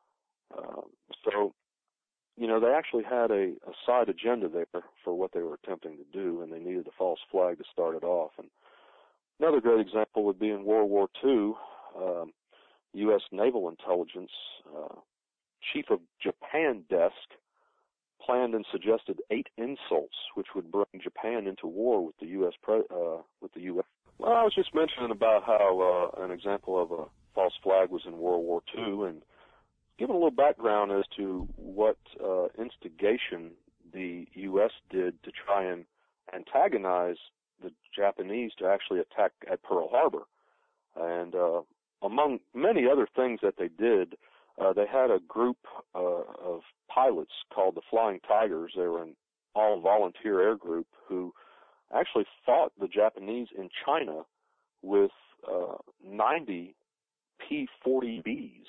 B: Uh, so, you know, they actually had a, a side agenda there for what they were attempting to do, and they needed a false flag to start it off. And another great example would be in World War Two. Um, U S Naval Intelligence uh, Chief of Japan Desk planned and suggested eight insults which would bring Japan into war with the U S Pre- uh, with the U S Well, I was just mentioning about how uh, an example of a false flag was in World War Two, and giving a little background as to what uh, instigation the U S did to try and antagonize the Japanese to actually attack at Pearl Harbor. And uh, among many other things that they did, uh, they had a group uh, of pilots called the Flying Tigers. They were an all-volunteer air group who actually fought the Japanese in China with uh, ninety P forty Bs.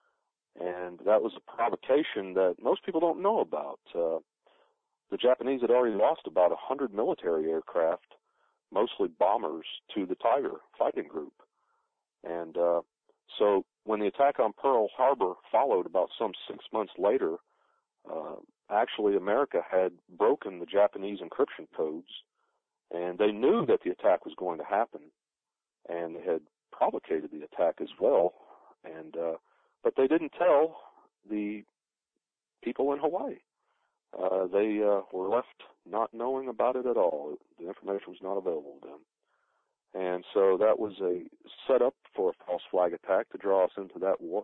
B: And that was a provocation that most people don't know about. Uh, the Japanese had already lost about one hundred military aircraft, mostly bombers, to the Tiger fighting group. And uh, so when the attack on Pearl Harbor followed about some six months later, uh, actually America had broken the Japanese encryption codes, and they knew that the attack was going to happen, and they had provocated the attack as well. And uh, but they didn't tell the people in Hawaii. Uh, they uh, were left not knowing about it at all. The information was not available to them. And so that was a setup for a false flag attack to draw us into that war.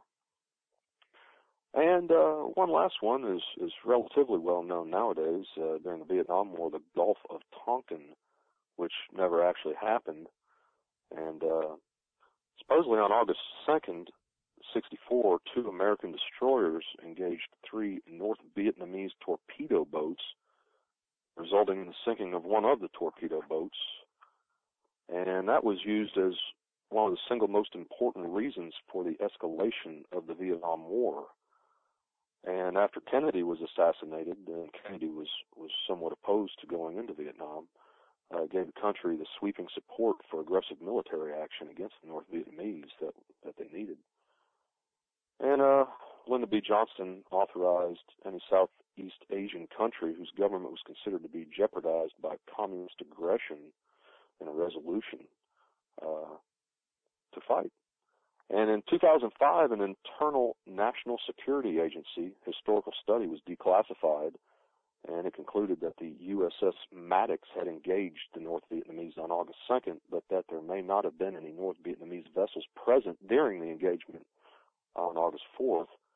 B: And uh, one last one is, is relatively well known nowadays. Uh, during the Vietnam War, the Gulf of Tonkin, which never actually happened. And uh, supposedly on August second, sixty-four, two American destroyers engaged three North Vietnamese torpedo boats, resulting in the sinking of one of the torpedo boats. And that was used as one of the single most important reasons for the escalation of the Vietnam War. And after Kennedy was assassinated, and Kennedy was, was somewhat opposed to going into Vietnam, uh, gave the country the sweeping support for aggressive military action against the North Vietnamese that, that they needed. And uh, Lyndon B. Johnson authorized any Southeast Asian country whose government was considered to be jeopardized by communist aggression in a resolution uh, to fight. And in two thousand five, an internal National Security Agency historical study was declassified, and it concluded that the U S S Maddox had engaged the North Vietnamese on August second, but that there may not have been any North Vietnamese vessels present during the engagement on August fourth.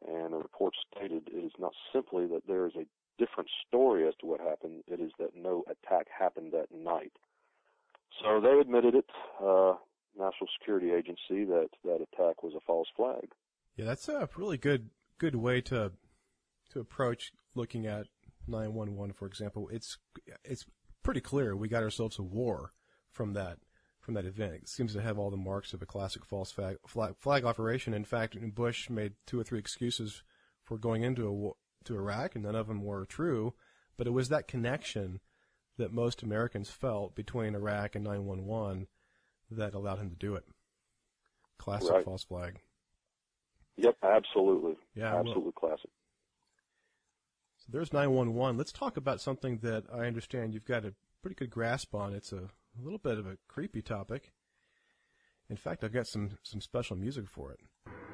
B: And the report stated it is not simply that there is a different story as to what happened, it is that no attack happened that night. So they admitted it, uh, National Security Agency, that that attack was a false flag.
A: Yeah, that's a really good good way to to approach looking at nine one one, for example. It's it's pretty clear we got ourselves a war from that from that event. It seems to have all the marks of a classic false flag, flag, flag operation. In fact, Bush made two or three excuses for going into a war, to Iraq, and none of them were true. But it was that connection that most Americans felt between Iraq and nine one one that allowed him to do it. Classic
B: Right.
A: false flag.
B: Yep, absolutely.
A: Yeah,
B: absolutely
A: well,
B: classic.
A: So there's nine one one. Let's talk about something that I understand you've got a pretty good grasp on. It's a, a little bit of a creepy topic. In fact, I've got some, some special music for it.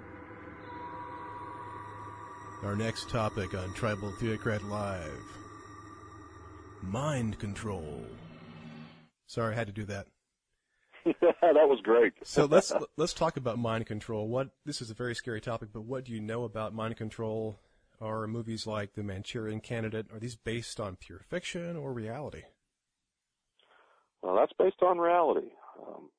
A: Our next topic on Tribal Theocrat Live. Mind control. Sorry, I had to do that.
B: That was great.
A: So let's let's talk about mind control. What this is a very scary topic, but what do you know about mind control? Are movies like The Manchurian Candidate, are these based on pure fiction or reality?
B: Well, that's based on reality. Um,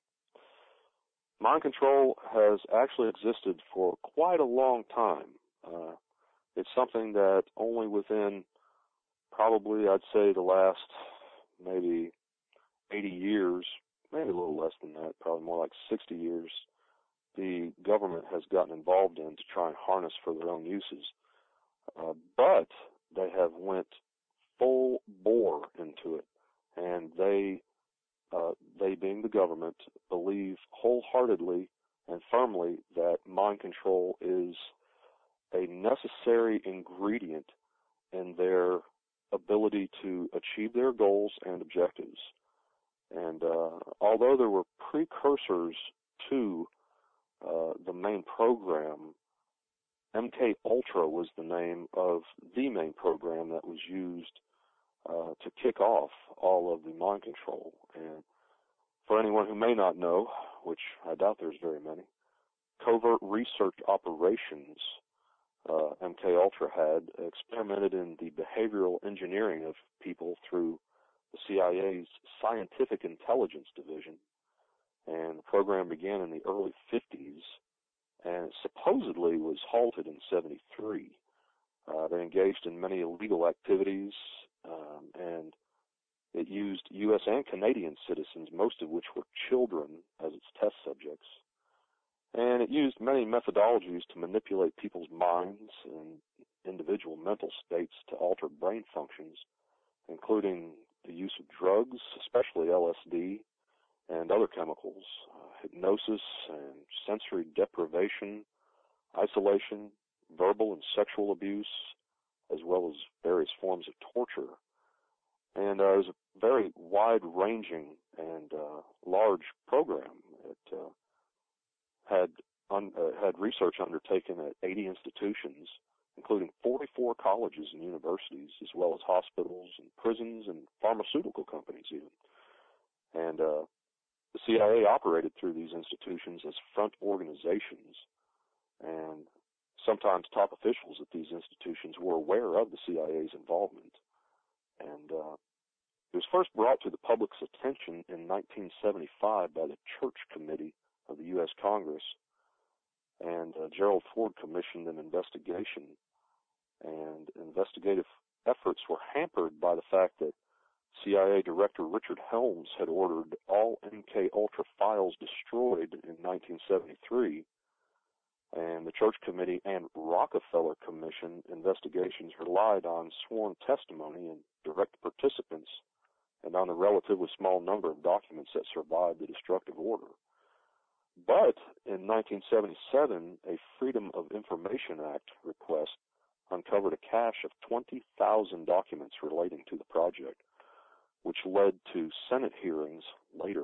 B: mind control has actually existed for quite a long time. Uh, it's something that only within probably, I'd say, the last maybe eighty years, maybe a little less than that, probably more like sixty years, the government has gotten involved in to try and harness for their own uses. Uh, but they have went full bore into it, and they, uh, they being the government, believe wholeheartedly and firmly that mind control is a necessary ingredient in their ability to achieve their goals and objectives. And uh, although there were precursors to uh, the main program, M K Ultra was the name of the main program that was used uh, to kick off all of the mind control. And for anyone who may not know, which I doubt there's very many, covert research operations uh, M K Ultra had experimented in the behavioral engineering of people through the C I A's Scientific Intelligence Division. And the program began in the early fifties, and it supposedly was halted in seventy-three. Uh, they engaged in many illegal activities, um, and it used U S and Canadian citizens, most of which were children, as its test subjects. And it used many methodologies to manipulate people's minds and individual mental states to alter brain functions, including the use of drugs, especially L S D, and other chemicals, uh, hypnosis and sensory deprivation, isolation, verbal and sexual abuse, as well as various forms of torture. And uh, it was a very wide-ranging and uh, large program. It uh, had un- uh, had research undertaken at eighty institutions, including forty-four colleges and universities, as well as hospitals and prisons and pharmaceutical companies even. And uh, the C I A operated through these institutions as front organizations, and sometimes top officials at these institutions were aware of the C I A's involvement. And uh, it was first brought to the public's attention in nineteen seventy-five by the Church Committee of the U S Congress, and uh, Gerald Ford commissioned an investigation, and investigative efforts were hampered by the fact that C I A Director Richard Helms had ordered all M K Ultra files destroyed in nineteen seventy-three, and the Church Committee and Rockefeller Commission investigations relied on sworn testimony and direct participants, and on the relatively small number of documents that survived the destructive order. But in nineteen seventy-seven, a Freedom of Information Act request uncovered a cache of twenty thousand documents relating to the project, which led to Senate hearings later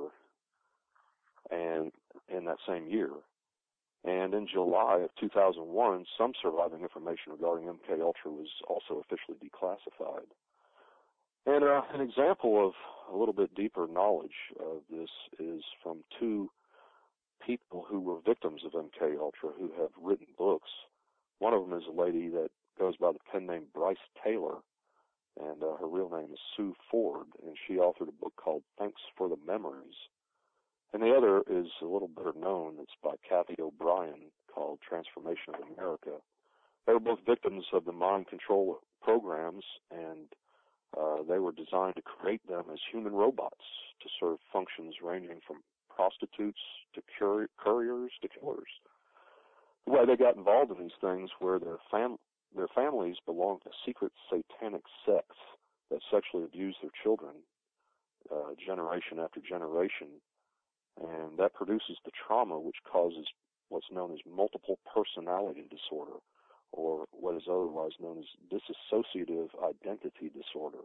B: and in that same year. And in July of two thousand one, some surviving information regarding M K Ultra was also officially declassified. And uh, an example of a little bit deeper knowledge of this is from two people who were victims of M K Ultra who have written books. one of them is a lady that goes by the pen name Bryce Taylor, and uh, her real name is Sue Ford, and she authored a book called Thanks for the Memories. And the other is a little better known. It's by Kathy O'Brien, called Transformation of America. They were both victims of the mind control programs, and uh, they were designed to create them as human robots to serve functions ranging from prostitutes to cur- couriers to killers. The way they got involved in these things were their, fam- their families belonged to secret satanic sects that sexually abused their children uh, generation after generation, and that produces the trauma which causes what's known as multiple personality disorder, or what is otherwise known as dissociative identity disorder.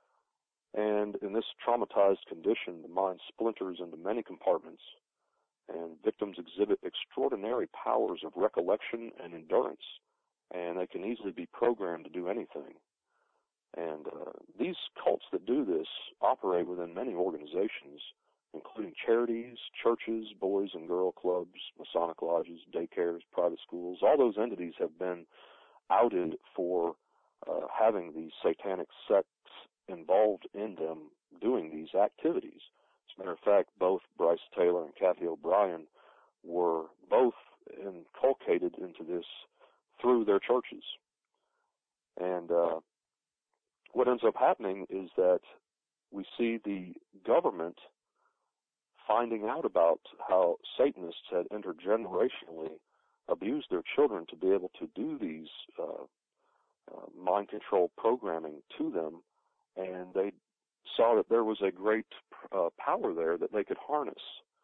B: And in this traumatized condition, the mind splinters into many compartments, and victims exhibit extraordinary powers of recollection and endurance, and they can easily be programmed to do anything. And uh, these cults that do this operate within many organizations, including charities, churches, boys and girl clubs, Masonic lodges, daycares, private schools. All those entities have been outed for uh, having these satanic sects involved in them doing these activities. As a matter of fact, both Bryce Taylor and Kathy O'Brien were both inculcated into this through their churches. And uh, what ends up happening is that we see the government finding out about how Satanists had intergenerationally abused their children to be able to do these uh, uh, mind control programming to them, and they saw that there was a great uh, power there that they could harness.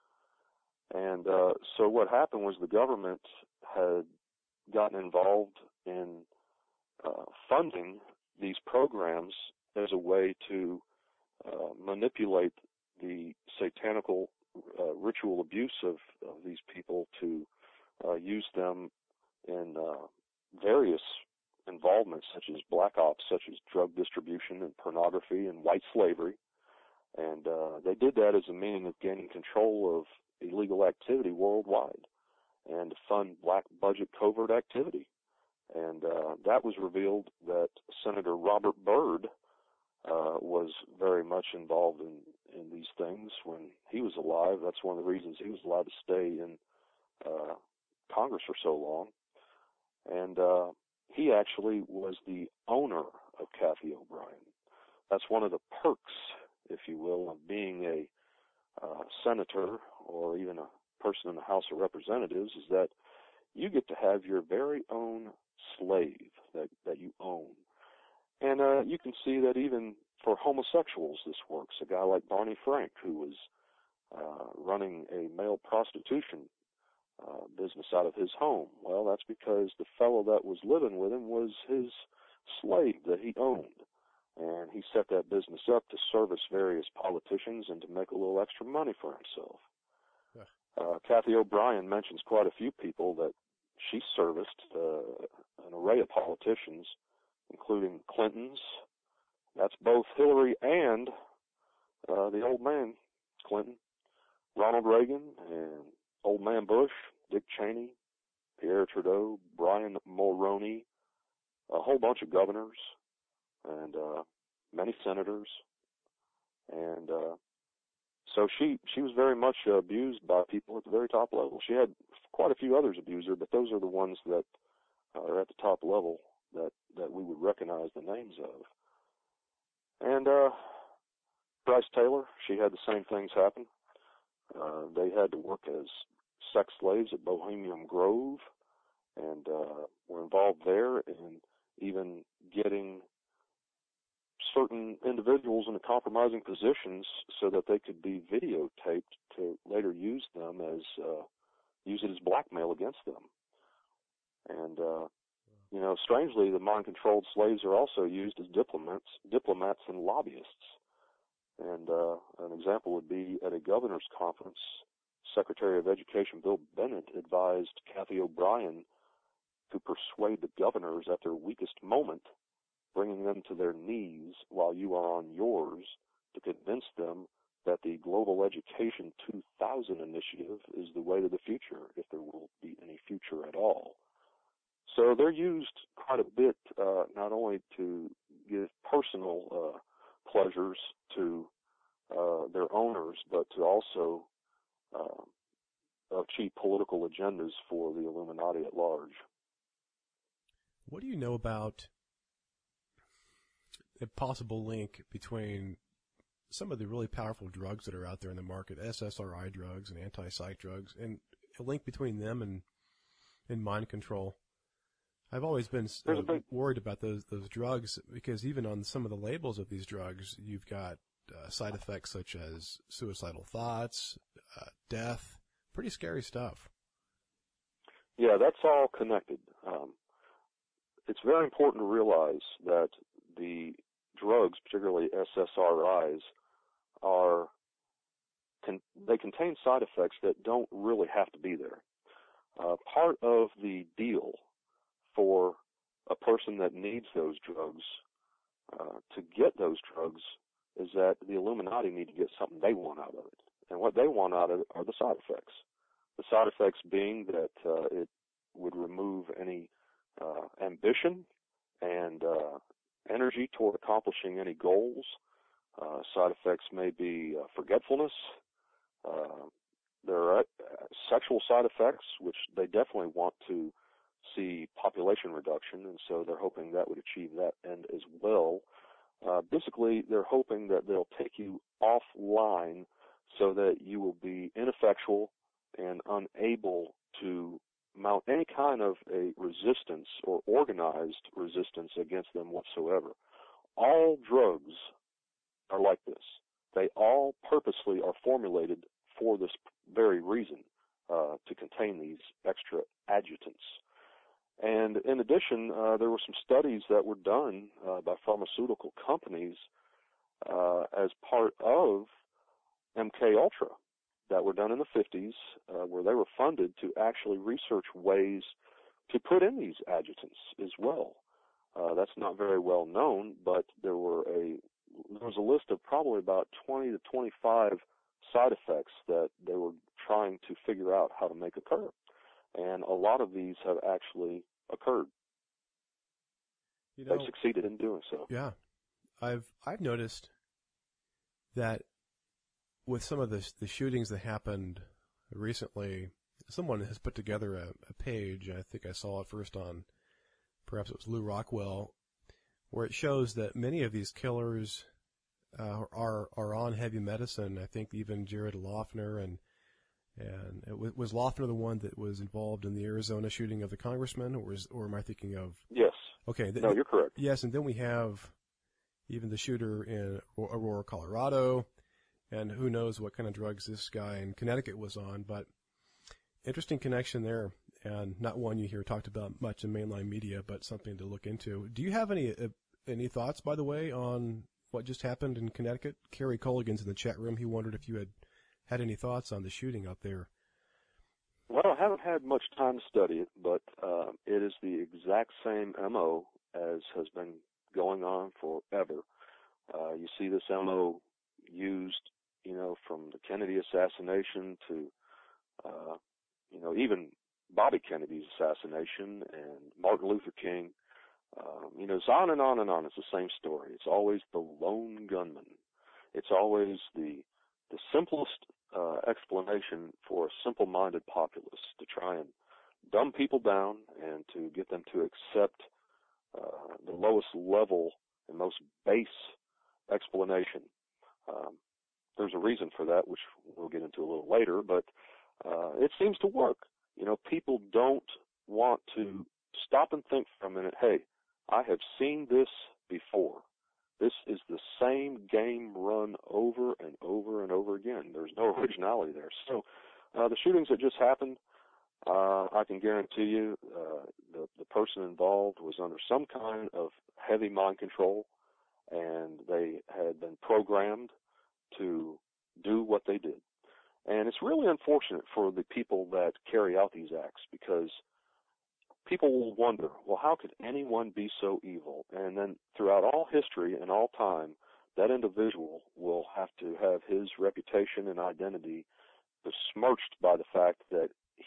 B: And uh, so what happened was the government had gotten involved in uh, funding these programs as a way to uh, manipulate the satanical uh, ritual abuse of, of these people, to uh, use them in uh, various involvements such as black ops, such as drug distribution and pornography and white slavery. And uh, they did that as a means of gaining control of illegal activity worldwide and to fund black budget covert activity. And uh, that was revealed that Senator Robert Byrd uh, was very much involved in, in these things when he was alive. That's one of the reasons he was allowed to stay in uh, Congress for so long. And uh, he actually was the owner of Kathy O'Brien. That's one of the perks, if you will, of being a uh, senator or even a person in the House of Representatives, is that you get to have your very own slave that, that you own. And uh, you can see that even for homosexuals this works. A guy like Barney Frank, who was uh, running a male prostitution uh, business out of his home. Well, that's because the fellow that was living with him was his slave that he owned. And he set that business up to service various politicians and to make a little extra money for himself. Yeah. Uh, Kathy O'Brien mentions quite a few people that she serviced, uh, an array of politicians, including Clintons. That's both Hillary and uh, the old man, Clinton, Ronald Reagan, and old man Bush, Dick Cheney, Pierre Trudeau, Brian Mulroney, a whole bunch of governors, and uh, many senators. And uh, so she she was very much uh, abused by people at the very top level. She had quite a few others abuse her, but those are the ones that are at the top level that, that we would recognize the names of. And uh, Bryce Taylor, she had the same things happen. Uh, they had to work as sex slaves at Bohemian Grove, and uh, were involved there in even getting certain individuals into compromising positions so that they could be videotaped to later use them as, uh, use it as blackmail against them. And, uh, you know, strangely, the mind-controlled slaves are also used as diplomats, diplomats and lobbyists. And uh, an example would be at a governor's conference, Secretary of Education Bill Bennett advised Kathy O'Brien to persuade the governors at their weakest moment, bringing them to their knees while you are on yours, to convince them that the Global Education two thousand initiative is the way to the future, if there will be any future at all. so they're used quite a bit, uh, not only to give personal uh, pleasures to uh, their owners, but to also uh, achieve political agendas for the Illuminati at large.
A: What do you know about a possible link between some of the really powerful drugs that are out there in the market, S S R I drugs and anti-psych drugs, and a link between them and, and mind control? I've always been uh, big... worried about those those drugs because even on some of the labels of these drugs, you've got uh, side effects such as suicidal thoughts, uh, death, pretty scary stuff.
B: Yeah, that's all connected. Um, it's very important to realize that the drugs, particularly S S R Is, are con- they contain side effects that don't really have to be there. Uh, part of the deal for a person that needs those drugs uh, to get those drugs is that the Illuminati need to get something they want out of it. And what they want out of it are the side effects. The side effects being that uh, it would remove any uh, ambition and uh, energy toward accomplishing any goals. Uh, side effects may be uh, forgetfulness. Uh, there are uh, sexual side effects, which they definitely want to see population reduction, and so they're hoping that would achieve that end as well. Uh, basically, they're hoping that they'll take you offline so that you will be ineffectual and unable to mount any kind of a resistance or organized resistance against them whatsoever. All drugs are like this. They all purposely are formulated for this very reason, uh, to contain these extra adjutants. And in addition, uh, there were some studies that were done uh, by pharmaceutical companies uh, as part of M K Ultra that were done in the fifties, uh, where they were funded to actually research ways to put in these adjutants as well. Uh, that's not very well known, but there were a there was a list of probably about twenty to twenty-five side effects that they were trying to figure out how to make occur. And a lot of these have actually occurred.
A: You know,
B: They've succeeded in doing so.
A: Yeah. I've I've noticed that with some of the, the shootings that happened recently, someone has put together a, a page, I think I saw it first on, perhaps it was Lou Rockwell, where it shows that many of these killers uh, are are on heavy medicine. I think even Jared Loughner and and it was, was Loughner the one that was involved in the Arizona shooting of the congressman, or was, or am I thinking of?
B: Yes.
A: Okay. Th-
B: no, you're correct.
A: Yes, and then we have even the shooter in Aurora, Colorado, and who knows what kind of drugs this guy in Connecticut was on, but interesting connection there, and not one you hear talked about much in mainline media, but something to look into. Do you have any uh, any thoughts, by the way, on what just happened in Connecticut? Kerry Colligan's in the chat room. He wondered if you had had any thoughts on the shooting out there.
B: Well, I haven't had much time to study it, but uh, it is the exact same M O as has been going on forever. Uh, you see this M O used, you know, from the Kennedy assassination to, uh, you know, even Bobby Kennedy's assassination and Martin Luther King. Um, you know, it's on and on and on. It's the same story. It's always the lone gunman. It's always the the simplest uh, explanation for a simple-minded populace to try and dumb people down and to get them to accept uh, the lowest level and most base explanation. Um, there's a reason for that, which we'll get into a little later, but uh, it seems to work. You know, people don't want to stop and think for a minute, hey, I have seen this before. This is the same game run over and over and over again. There's no originality there. So uh, the shootings that just happened, uh, I can guarantee you uh, the, the person involved was under some kind of heavy mind control, and they had been programmed to do what they did. And it's really unfortunate for the people that carry out these acts, because people will wonder, well, how could anyone be so evil? And then throughout all history and all time, that individual will have to have his reputation and identity besmirched by the fact that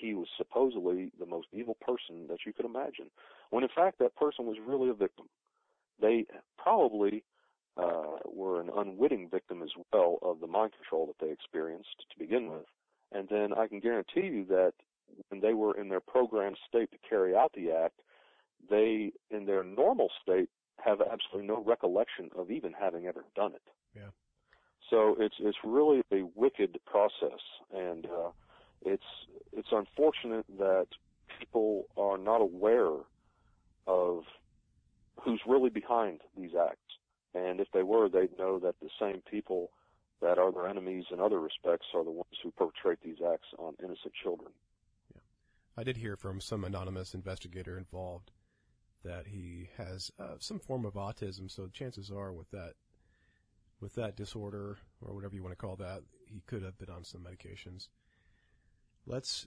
B: he was supposedly the most evil person that you could imagine, when in fact that person was really a victim. They probably uh, were an unwitting victim as well of the mind control that they experienced to begin with. And then I can guarantee you that when they were in their programmed state to carry out the act, they, in their normal state, have absolutely no recollection of even having ever done it.
A: Yeah.
B: So it's it's really a wicked process, and uh, it's it's unfortunate that people are not aware of who's really behind these acts. And if they were, they'd know that the same people that are their enemies in other respects are the ones who perpetrate these acts on innocent children.
A: Yeah. I did hear from some anonymous investigator involved that he has uh, some form of autism, so chances are with that with that disorder, or whatever you want to call that, he could have been on some medications. Let's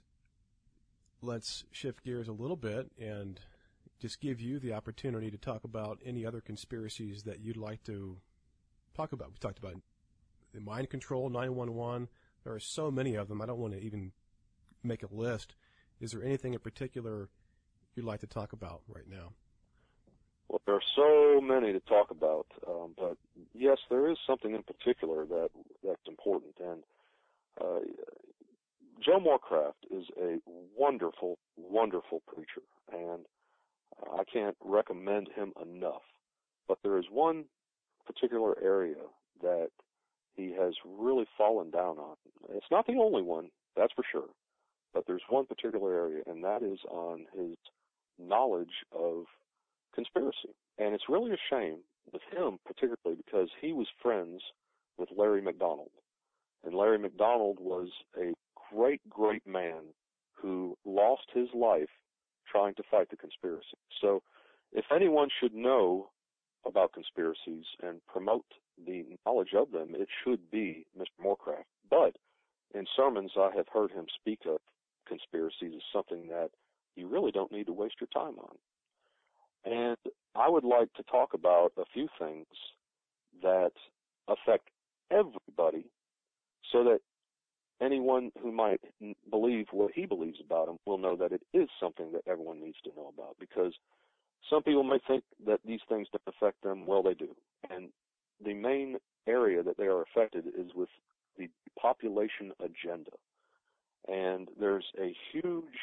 A: let's shift gears a little bit and just give you the opportunity to talk about any other conspiracies that you'd like to talk about. We talked about the mind control, nine one one. There are so many of them, I don't want to even make a list. Is there anything in particular you'd like to talk about right now?
B: Well, there are so many to talk about, um, but yes, there is something in particular that that's important. And uh, Joe Morecraft is a wonderful, wonderful preacher, and I can't recommend him enough. But there is one particular area that he has really fallen down on. It's not the only one, that's for sure, but there's one particular area, and that is on his knowledge of conspiracy. And it's really a shame with him particularly because he was friends with Larry McDonald. And Larry McDonald was a great, great man who lost his life trying to fight the conspiracy. So if anyone should know about conspiracies and promote the knowledge of them, it should be Mister Morecraft. But in sermons, I have heard him speak of conspiracies as something that you really don't need to waste your time on. And I would like to talk about a few things that affect everybody so that anyone who might believe what he believes about him will know that it is something that everyone needs to know about. Because some people may think that these things don't affect them. Well, they do. And the main area that they are affected is with the population agenda. And there's a huge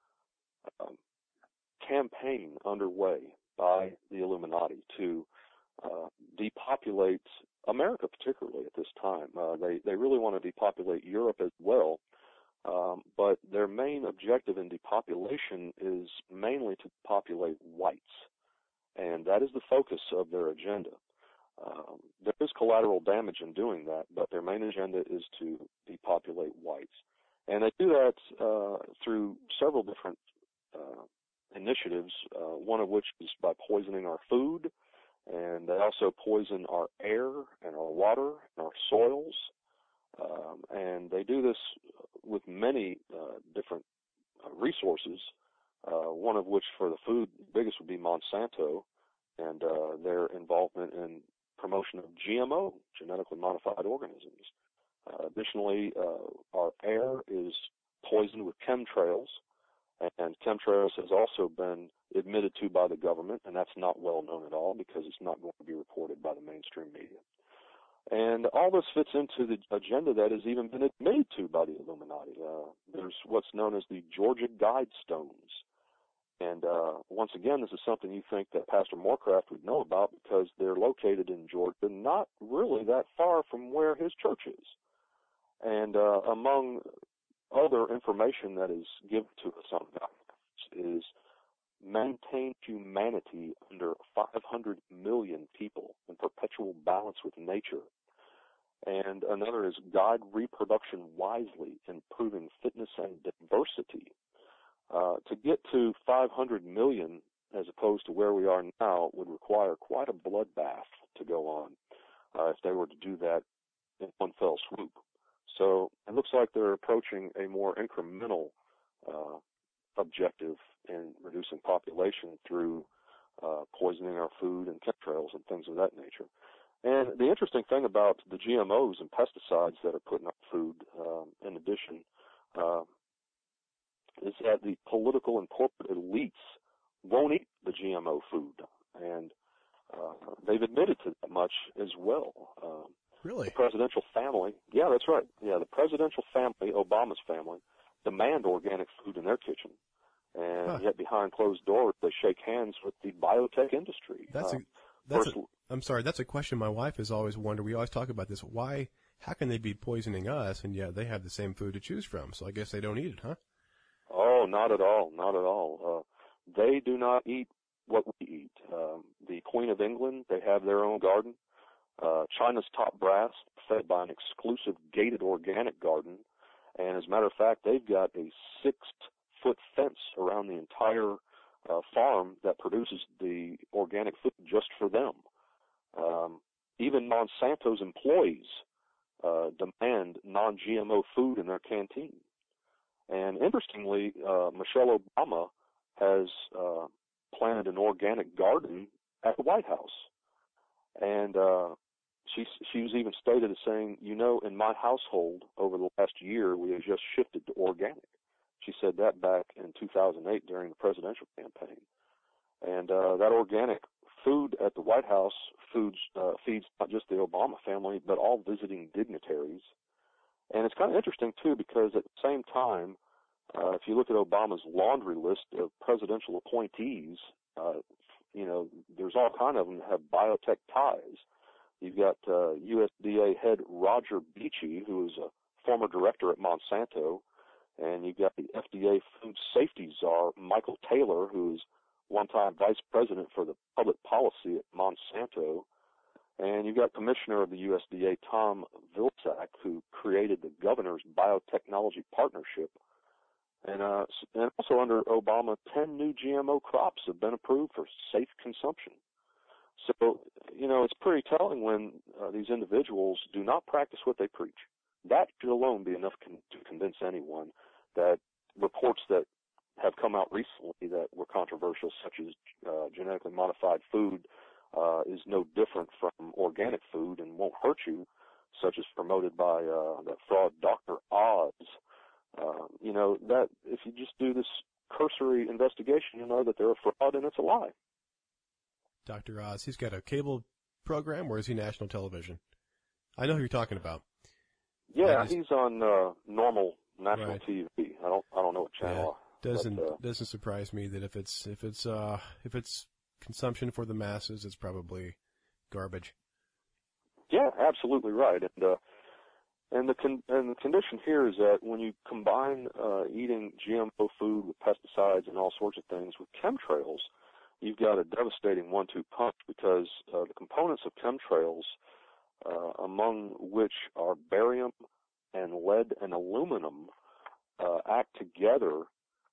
B: um, campaign underway by the Illuminati to uh, depopulate America, particularly at this time. Uh, they they really want to depopulate Europe as well, um, but their main objective in depopulation is mainly to populate whites, and that is the focus of their agenda. Um, there is collateral damage in doing that, but their main agenda is to depopulate whites, and they do that uh, through several different uh, initiatives, uh, one of which is by poisoning our food, and they also poison our air and our water and our soils, um, and they do this with many uh, different uh, resources, uh, one of which for the food, the biggest would be Monsanto, and uh, their involvement in promotion of G M O, genetically modified organisms. Uh, additionally, uh, our air is poisoned with chemtrails, and chemtrails has also been admitted to by the government, and that's not well known at all because it's not going to be reported by the mainstream media. And all this fits into the agenda that has even been admitted to by the Illuminati. Uh, there's what's known as the Georgia Guidestones. And uh, once again, this is something you think that Pastor Morecraft would know about because they're located in Georgia, not really that far from where his church is. And uh, among other information that is given to us on guidelines is maintain humanity under five hundred million people in perpetual balance with nature. And another is guide reproduction wisely, improving fitness and diversity. Uh, to get to five hundred million as opposed to where we are now would require quite a bloodbath to go on uh, if they were to do that in one fell swoop. So it looks like they're approaching a more incremental uh, objective in reducing population through uh, poisoning our food and chemtrails and things of that nature. And the interesting thing about the G M Os and pesticides that are put in our food, um, in addition, uh, political and corporate elites won't eat the G M O food, and uh, they've admitted to that much as well. Um,
A: Really?
B: The presidential family, yeah, that's right. Yeah, the presidential family, Obama's family, demand organic food in their kitchen, and
A: huh.
B: yet behind closed doors they shake hands with the biotech industry.
A: That's
B: uh,
A: a, that's
B: first,
A: a, I'm sorry, that's a question my wife has always wondered. We always talk about this. Why, how can they be poisoning us, and yet they have the same food to choose from? So I guess they don't eat it, huh?
B: Oh, not at all, not at all. Uh, they do not eat what we eat. Um, the Queen of England, they have their own garden. Uh, China's top brass, fed by an exclusive gated organic garden. And as a matter of fact, they've got a six-foot fence around the entire uh, farm that produces the organic food just for them. Um, even Monsanto's employees uh, demand non-G M O food in their canteen. And interestingly, uh, Michelle Obama has uh, planted an organic garden at the White House. And uh, she she was even stated as saying, you know, in my household over the last year, we have just shifted to organic. She said that back in two thousand eight during the presidential campaign. And uh, that organic food at the White House foods, uh, feeds not just the Obama family, but all visiting dignitaries. And it's kind of interesting, too, because at the same time, uh, if you look at Obama's laundry list of presidential appointees, uh, you know, there's all kind of them that have biotech ties. You've got uh, U S D A head Roger Beachy, who is a former director at Monsanto, and you've got the F D A food safety czar, Michael Taylor, who is one-time vice president for the public policy at Monsanto, and you've got Commissioner of the U S D A, Tom Vilsack, who created the Governor's Biotechnology Partnership. And, uh, and also under Obama, ten new G M O crops have been approved for safe consumption. So, you know, it's pretty telling when uh, these individuals do not practice what they preach. That should alone be enough con- to convince anyone that reports that have come out recently that were controversial, such as uh, genetically modified food uh, is no different from organic food and won't hurt you, such as promoted by uh, that fraud Doctor Oz. Uh, you know, that if you just do this cursory investigation, you'll know that they're a fraud and it's a lie.
A: Doctor Oz, he's got a cable program, or is he national television? I know who you're talking about.
B: Yeah,
A: just,
B: he's on uh, normal national
A: right.
B: T V. I don't, I don't know what channel.
A: Yeah. Doesn't
B: but, uh,
A: doesn't surprise me that if it's if it's uh if it's consumption for the masses, it's probably garbage.
B: Yeah, absolutely right. And uh, and the con- and the condition here is that when you combine uh, eating G M O food with pesticides and all sorts of things with chemtrails, you've got a devastating one two punch, because uh, the components of chemtrails, uh, among which are barium and lead and aluminum, uh, act together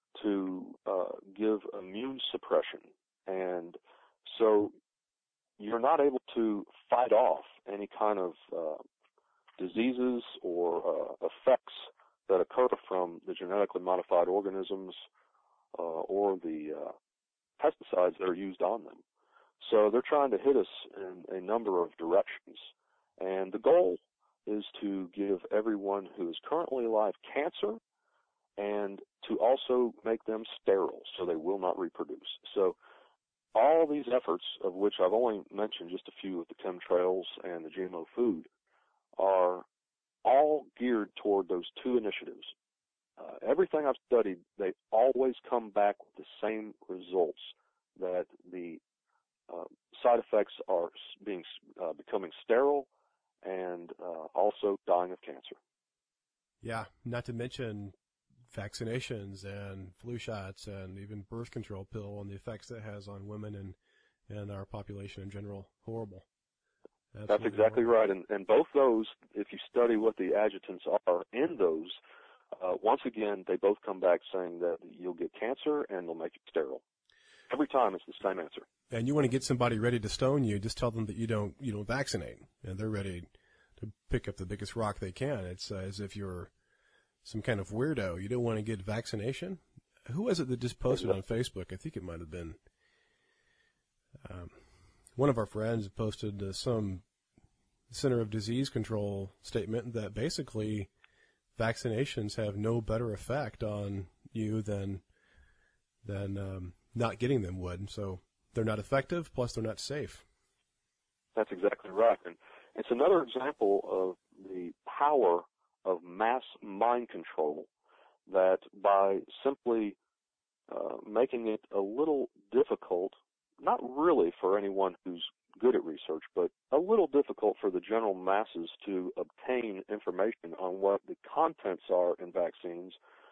B: to uh, give immune suppression. And so you're not able to fight off any kind of uh, diseases or uh, effects that occur from the genetically modified organisms uh, or the uh, pesticides that are used on them. So they're trying to hit us in a number of directions. And the goal is to give everyone who is currently alive cancer, and to also make them sterile so they will not reproduce. So all these efforts, of which I've only mentioned just a few with the chemtrails and the G M O food, are all geared toward those two initiatives. Uh, everything I've studied, they always come back with the same results, that the uh, side effects are being uh, becoming sterile and uh, also dying of cancer.
A: Yeah, not to mention vaccinations and flu shots and even birth control pill and the effects that has on women and, and our population in general. Horrible. Absolutely
B: That's exactly
A: horrible.
B: right. And, and both those, if you study what the adjutants are in those, uh, once again, they both come back saying that you'll get cancer and they'll make you sterile. Every time it's the same answer.
A: And you want to get somebody ready to stone you, just tell them that you don't, you don't vaccinate. And they're ready to pick up the biggest rock they can. It's uh, as if you're some kind of weirdo. You don't want to get vaccination? Who was it that just posted on Facebook? I think it might have been um, one of our friends posted uh, some Center of Disease Control statement that basically vaccinations have no better effect on you than than um, not getting them would. So they're not effective, plus they're not safe.
B: That's exactly right. And it's another example of the power of mass mind control, that by simply uh, making it a little difficult, not really for anyone who's good at research, but a little difficult for the general masses to obtain information on what the contents are in vaccines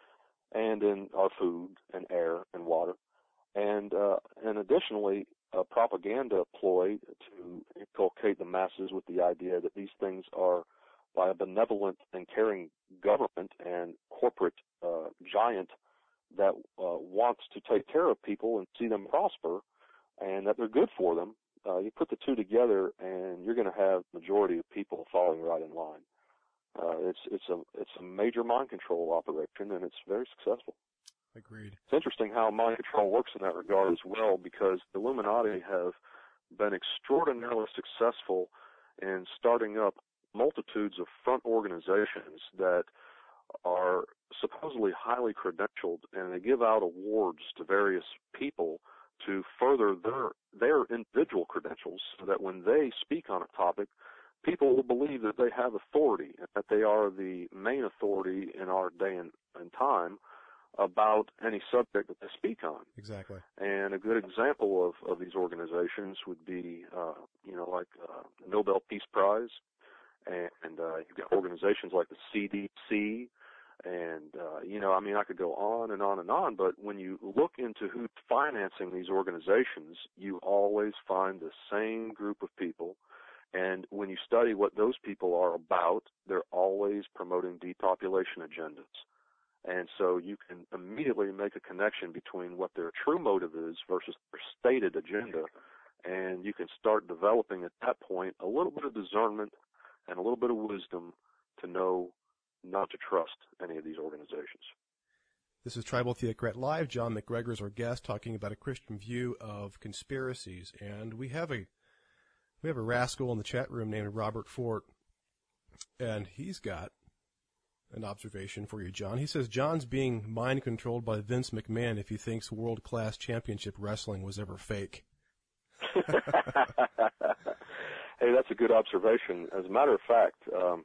B: and in our food and air and water. And, uh, and additionally, a propaganda ploy to inculcate the masses with the idea that these things are by a benevolent and caring government and corporate uh, giant that uh, wants to take care of people and see them prosper, and that they're good for them. Uh, you put the two together, and you're going to have majority of people falling right in line. Uh, it's it's a it's a major mind control operation, and it's very successful.
A: Agreed.
B: It's interesting how mind control works in that regard as well, because the Illuminati have been extraordinarily successful in starting up multitudes of front organizations that are supposedly highly credentialed, and they give out awards to various people to further their their individual credentials, so that when they speak on a topic, people will believe that they have authority and that they are the main authority in our day and, and time about any subject that they speak on.
A: Exactly. And
B: a good example of, of these organizations would be, uh, you know, like uh, the Nobel Peace Prize, and, and uh, you've got organizations like the C D C, and, uh, you know, I mean, I could go on and on and on, but when you look into who's financing these organizations, you always find the same group of people. And when you study what those people are about, they're always promoting depopulation agendas. And so you can immediately make a connection between what their true motive is versus their stated agenda, and you can start developing at that point a little bit of discernment and a little bit of wisdom to know not to trust any of these organizations.
A: This is Tribal Theocrat Live. John McGregor is our guest, talking about a Christian view of conspiracies. And we have a we have a rascal in the chat room named Robert Fort, and he's got an observation for you, John. He says John's being mind controlled by Vince McMahon if he thinks world-class championship wrestling was ever fake.
B: Hey, that's a good observation. As a matter of fact, um,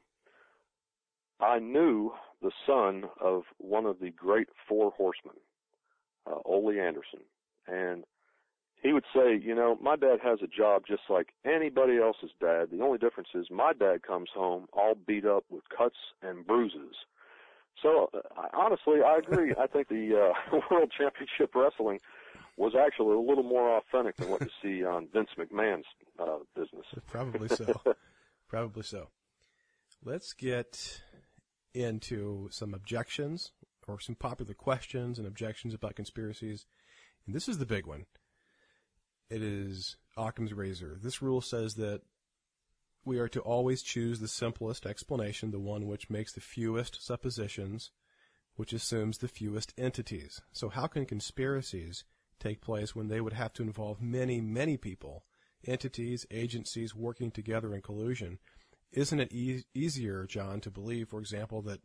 B: I knew the son of one of the great four horsemen, uh, Ole Anderson, and he would say, you know, my dad has a job just like anybody else's dad. The only difference is my dad comes home all beat up with cuts and bruises. So, uh, honestly, I agree. I think the uh, World Championship Wrestling was actually a little more authentic than what you see on Vince McMahon's uh, business.
A: Probably so. Probably so. Let's get into some objections, or some popular questions and objections about conspiracies. And this is the big one. It is Occam's razor. This rule says that we are to always choose the simplest explanation, the one which makes the fewest suppositions, which assumes the fewest entities. So how can conspiracies take place when they would have to involve many, many people, entities, agencies working together in collusion? Isn't it e- easier, John, to believe, for example, that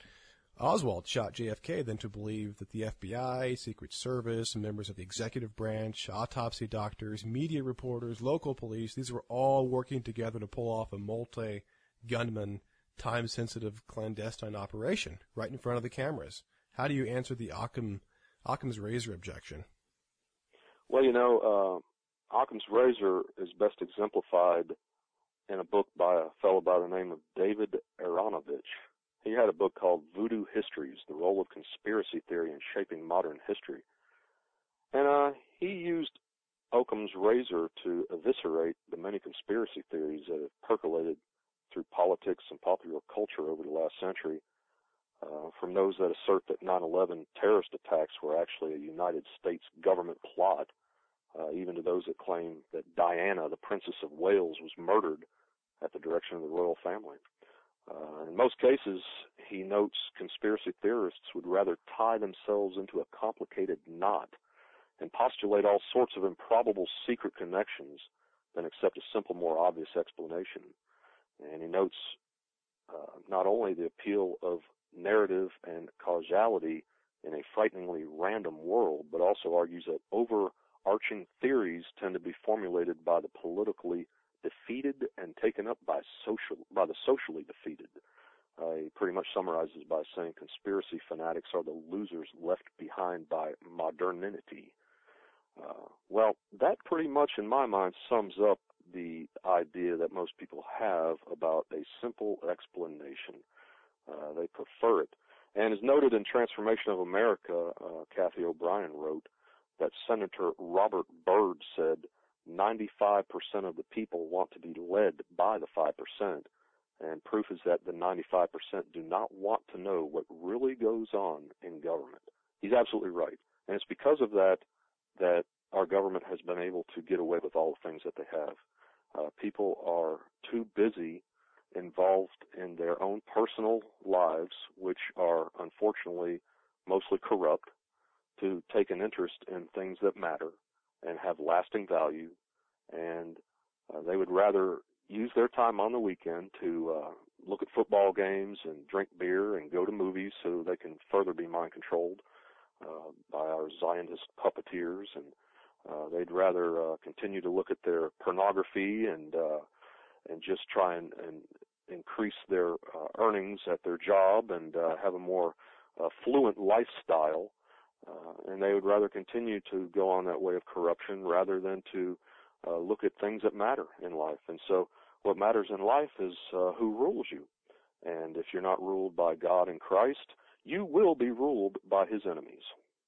A: Oswald shot J F K than to believe that the F B I, Secret Service, members of the executive branch, autopsy doctors, media reporters, local police, these were all working together to pull off a multi-gunman, time-sensitive, clandestine operation right in front of the cameras? How do you answer the Occam, Occam's razor objection?
B: Well, you know, uh, Occam's razor is best exemplified in a book by a fellow by the name of David Aaronovitch. He had a book called Voodoo Histories, The Role of Conspiracy Theory in Shaping Modern History. And uh, he used Occam's razor to eviscerate the many conspiracy theories that have percolated through politics and popular culture over the last century, uh, from those that assert that nine eleven terrorist attacks were actually a United States government plot, uh, even to those that claim that Diana, the Princess of Wales, was murdered at the direction of the royal family. Uh, in most cases, he notes conspiracy theorists would rather tie themselves into a complicated knot and postulate all sorts of improbable secret connections than accept a simple, more obvious explanation. And he notes uh, not only the appeal of narrative and causality in a frighteningly random world, but also argues that overarching theories tend to be formulated by the politically defeated and taken up by social by the socially defeated. Uh, he pretty much summarizes by saying conspiracy fanatics are the losers left behind by modernity. Uh, well, that pretty much, in my mind, sums up the idea that most people have about a simple explanation. Uh, they prefer it. And as noted in Transformation of America, uh, Kathy O'Brien wrote that Senator Robert Byrd said ninety-five percent of the people want to be led by the five percent. And proof is that the ninety-five percent do not want to know what really goes on in government. He's absolutely right. And it's because of that that our government has been able to get away with all the things that they have. Uh, people are too busy involved in their own personal lives, which are unfortunately mostly corrupt, to take an interest in things that matter and have lasting value. And uh, they would rather use their time on the weekend to uh, look at football games and drink beer and go to movies so they can further be mind-controlled uh, by our Zionist puppeteers. And uh, they'd rather uh, continue to look at their pornography and uh, and just try and, and increase their uh, earnings at their job and uh, have a more uh, fluent lifestyle. Uh, and they would rather continue to go on that way of corruption rather than to uh, look at things that matter in life. And so what matters in life is uh, who rules you. And if you're not ruled by God and Christ, you will be ruled by his enemies.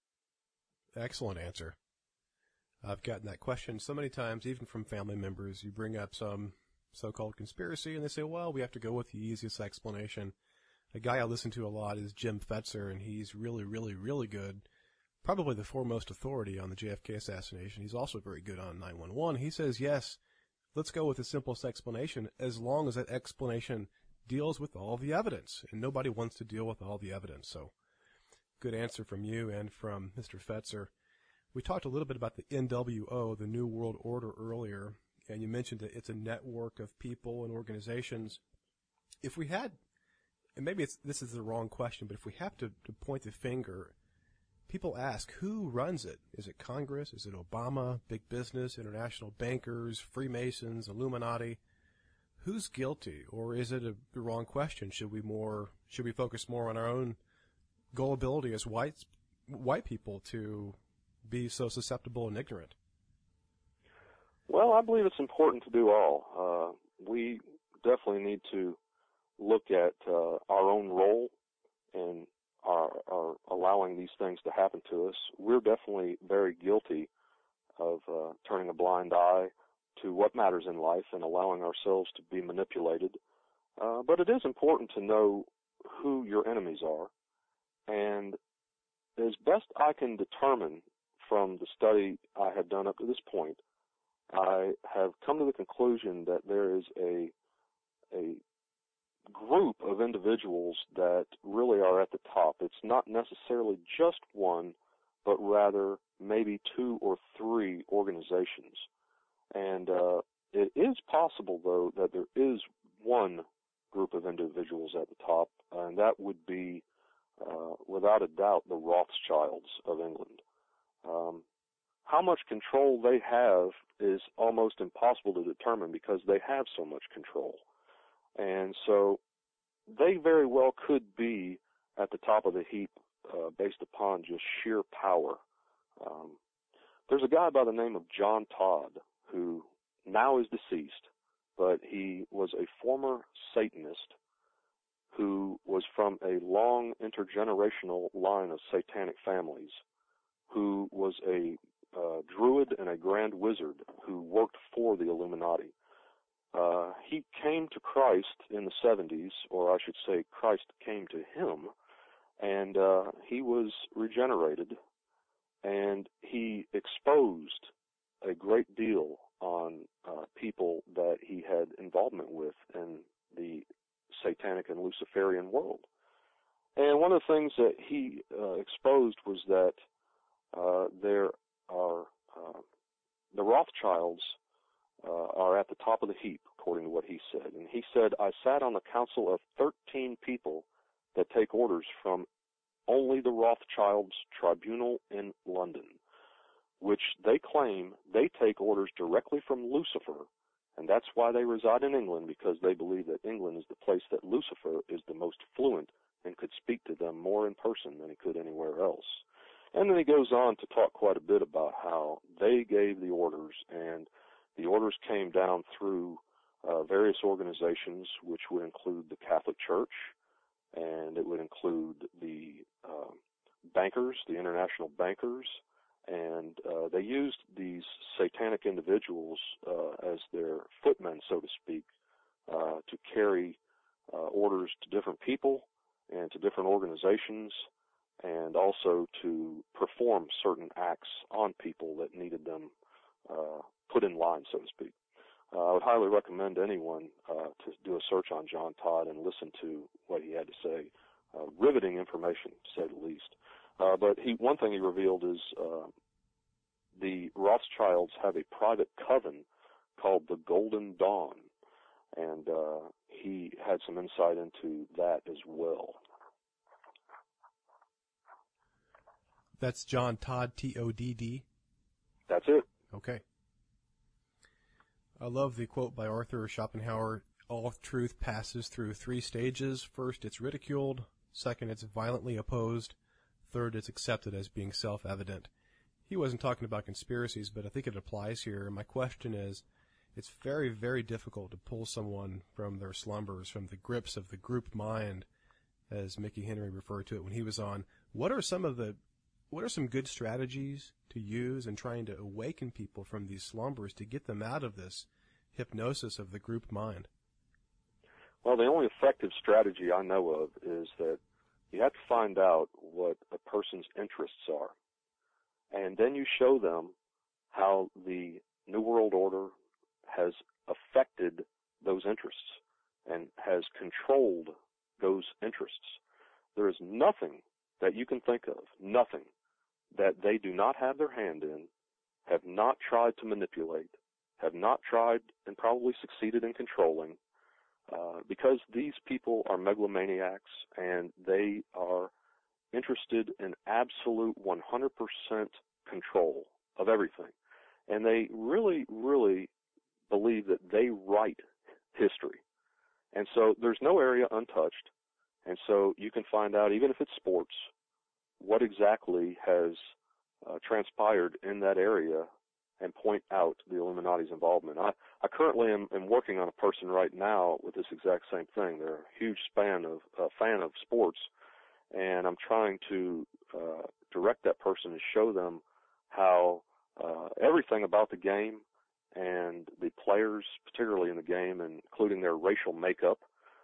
A: Excellent answer. I've gotten that question so many times, even from family members. You bring up some so-called conspiracy, and they say, well, we have to go with the easiest explanation. A guy I listen to a lot is Jim Fetzer, and he's really, really, really good. Probably the foremost authority on the J F K assassination. He's also very good on nine one one. He says, yes, let's go with the simplest explanation as long as that explanation deals with all the evidence. And nobody wants to deal with all the evidence. So good answer from you and from Mister Fetzer. We talked a little bit about the N W O, the New World Order, earlier, and you mentioned that it's a network of people and organizations. If we had, and maybe it's, this is the wrong question, but if we have to, to point the finger, people ask, who runs it? Is it Congress? Is it Obama, big business, international bankers, Freemasons, Illuminati? Who's guilty? Or is it a, the wrong question? Should we more, should we focus more on our own gullibility as whites, white people to be so susceptible and ignorant?
B: Well, I believe it's important to do all. Uh, we definitely need to look at uh, our own role in our, our allowing these things to happen to us. We're definitely very guilty of uh, turning a blind eye to what matters in life and allowing ourselves to be manipulated. Uh, but it is important to know who your enemies are. And as best I can determine from the study I have done up to this point, I have come to the conclusion that there is a a group of individuals that really are at the top. It's not necessarily just one, but rather maybe two or three organizations. And uh, it is possible, though, that there is one group of individuals at the top, and that would be, uh, without a doubt, the Rothschilds of England. Um, how much control they have is almost impossible to determine because they have so much control. And so they very well could be at the top of the heap uh, based upon just sheer power. Um, there's a guy by the name of John Todd who now is deceased, but he was a former Satanist who was from a long intergenerational line of satanic families, who was a uh, druid and a grand wizard who worked for the Illuminati. Uh, he came to Christ in the seventies, or I should say Christ came to him, and uh, he was regenerated, and he exposed a great deal on uh, people that he had involvement with in the satanic and Luciferian world. And one of the things that he uh, exposed was that uh, there are uh, the Rothschilds uh, are at the top of the heap, according to what he said. And he said, I sat on the council of thirteen people that take orders from only the Rothschilds' tribunal in London, which they claim they take orders directly from Lucifer, and that's why they reside in England, because they believe that England is the place that Lucifer is the most fluent and could speak to them more in person than he could anywhere else. And then he goes on to talk quite a bit about how they gave the orders, and the orders came down through uh, various organizations, which would include the Catholic Church, and it would include the uh, bankers, the international bankers, and uh, they used these satanic individuals uh, as their footmen, so to speak, uh, to carry uh, orders to different people and to different organizations, and also to perform certain acts on people that needed them uh, put in line, so to speak. Uh, I would highly recommend anyone uh, to do a search on John Todd and listen to what he had to say. Uh, riveting information, to say the least. Uh, but he, one thing he revealed is uh, the Rothschilds have a private coven called the Golden Dawn, and uh, he had some insight into that as well.
A: That's John Todd, T O D D?
B: That's it.
A: Okay. I love the quote by Arthur Schopenhauer, all truth passes through three stages. First, it's ridiculed. Second, it's violently opposed. Third, it's accepted as being self-evident. He wasn't talking about conspiracies, but I think it applies here. My question is, it's very, very difficult to pull someone from their slumbers, from the grips of the group mind, as Mickey Henry referred to it when he was on. What are some of the What are some good strategies to use in trying to awaken people from these slumbers to get them out of this hypnosis of the group mind?
B: Well, the only effective strategy I know of is that you have to find out what a person's interests are. And then you show them how the New World Order has affected those interests and has controlled those interests. There is nothing that you can think of, nothing, that they do not have their hand in, have not tried to manipulate, have not tried and probably succeeded in controlling, uh, because these people are megalomaniacs and they are interested in absolute one hundred percent control of everything. And they really, really believe that they write history. And so there's no area untouched. And so you can find out, even if it's sports, what exactly has uh, transpired in that area and point out the Illuminati's involvement. I, I currently am, am working on a person right now with this exact same thing. They're a huge fan of, uh, fan of sports, and I'm trying to uh, direct that person and show them how uh, everything about the game and the players, particularly in the game, including their racial makeup,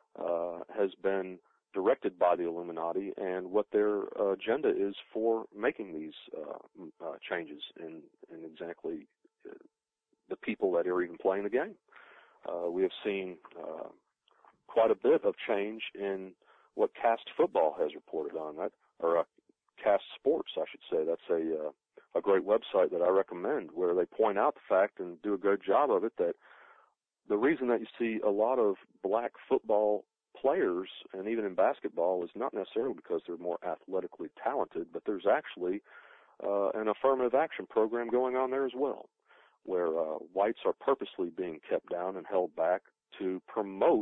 B: uh, has been directed by the Illuminati, and what their uh, agenda is for making these uh, uh, changes in, in exactly uh, the people that are even playing the game. Uh, we have seen uh, quite a bit of change in what Cast Football has reported on that, or uh, Cast Sports, I should say. That's a uh, a great website that I recommend, where they point out the fact and do a good job of it that the reason that you see a lot of black football players, and even in basketball, is not necessarily because they're more athletically talented, but there's actually uh, an affirmative action program going on there as well, where uh, whites are purposely being kept down and held back to promote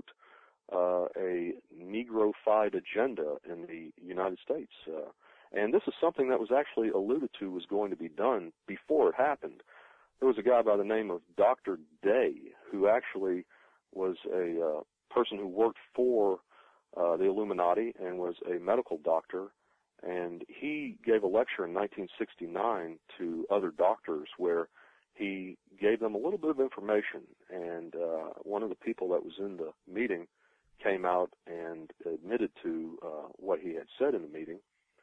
B: uh, a Negrofied agenda in the United States. Uh, and this is something that was actually alluded to was going to be done before it happened. There was a guy by the name of Doctor Day who actually was a uh, person who worked for uh, the Illuminati and was a medical doctor, and he gave a lecture in nineteen sixty-nine to other doctors where he gave them a little bit of information, and uh, one of the people that was in the meeting came out and admitted to uh, what he had said in the meeting,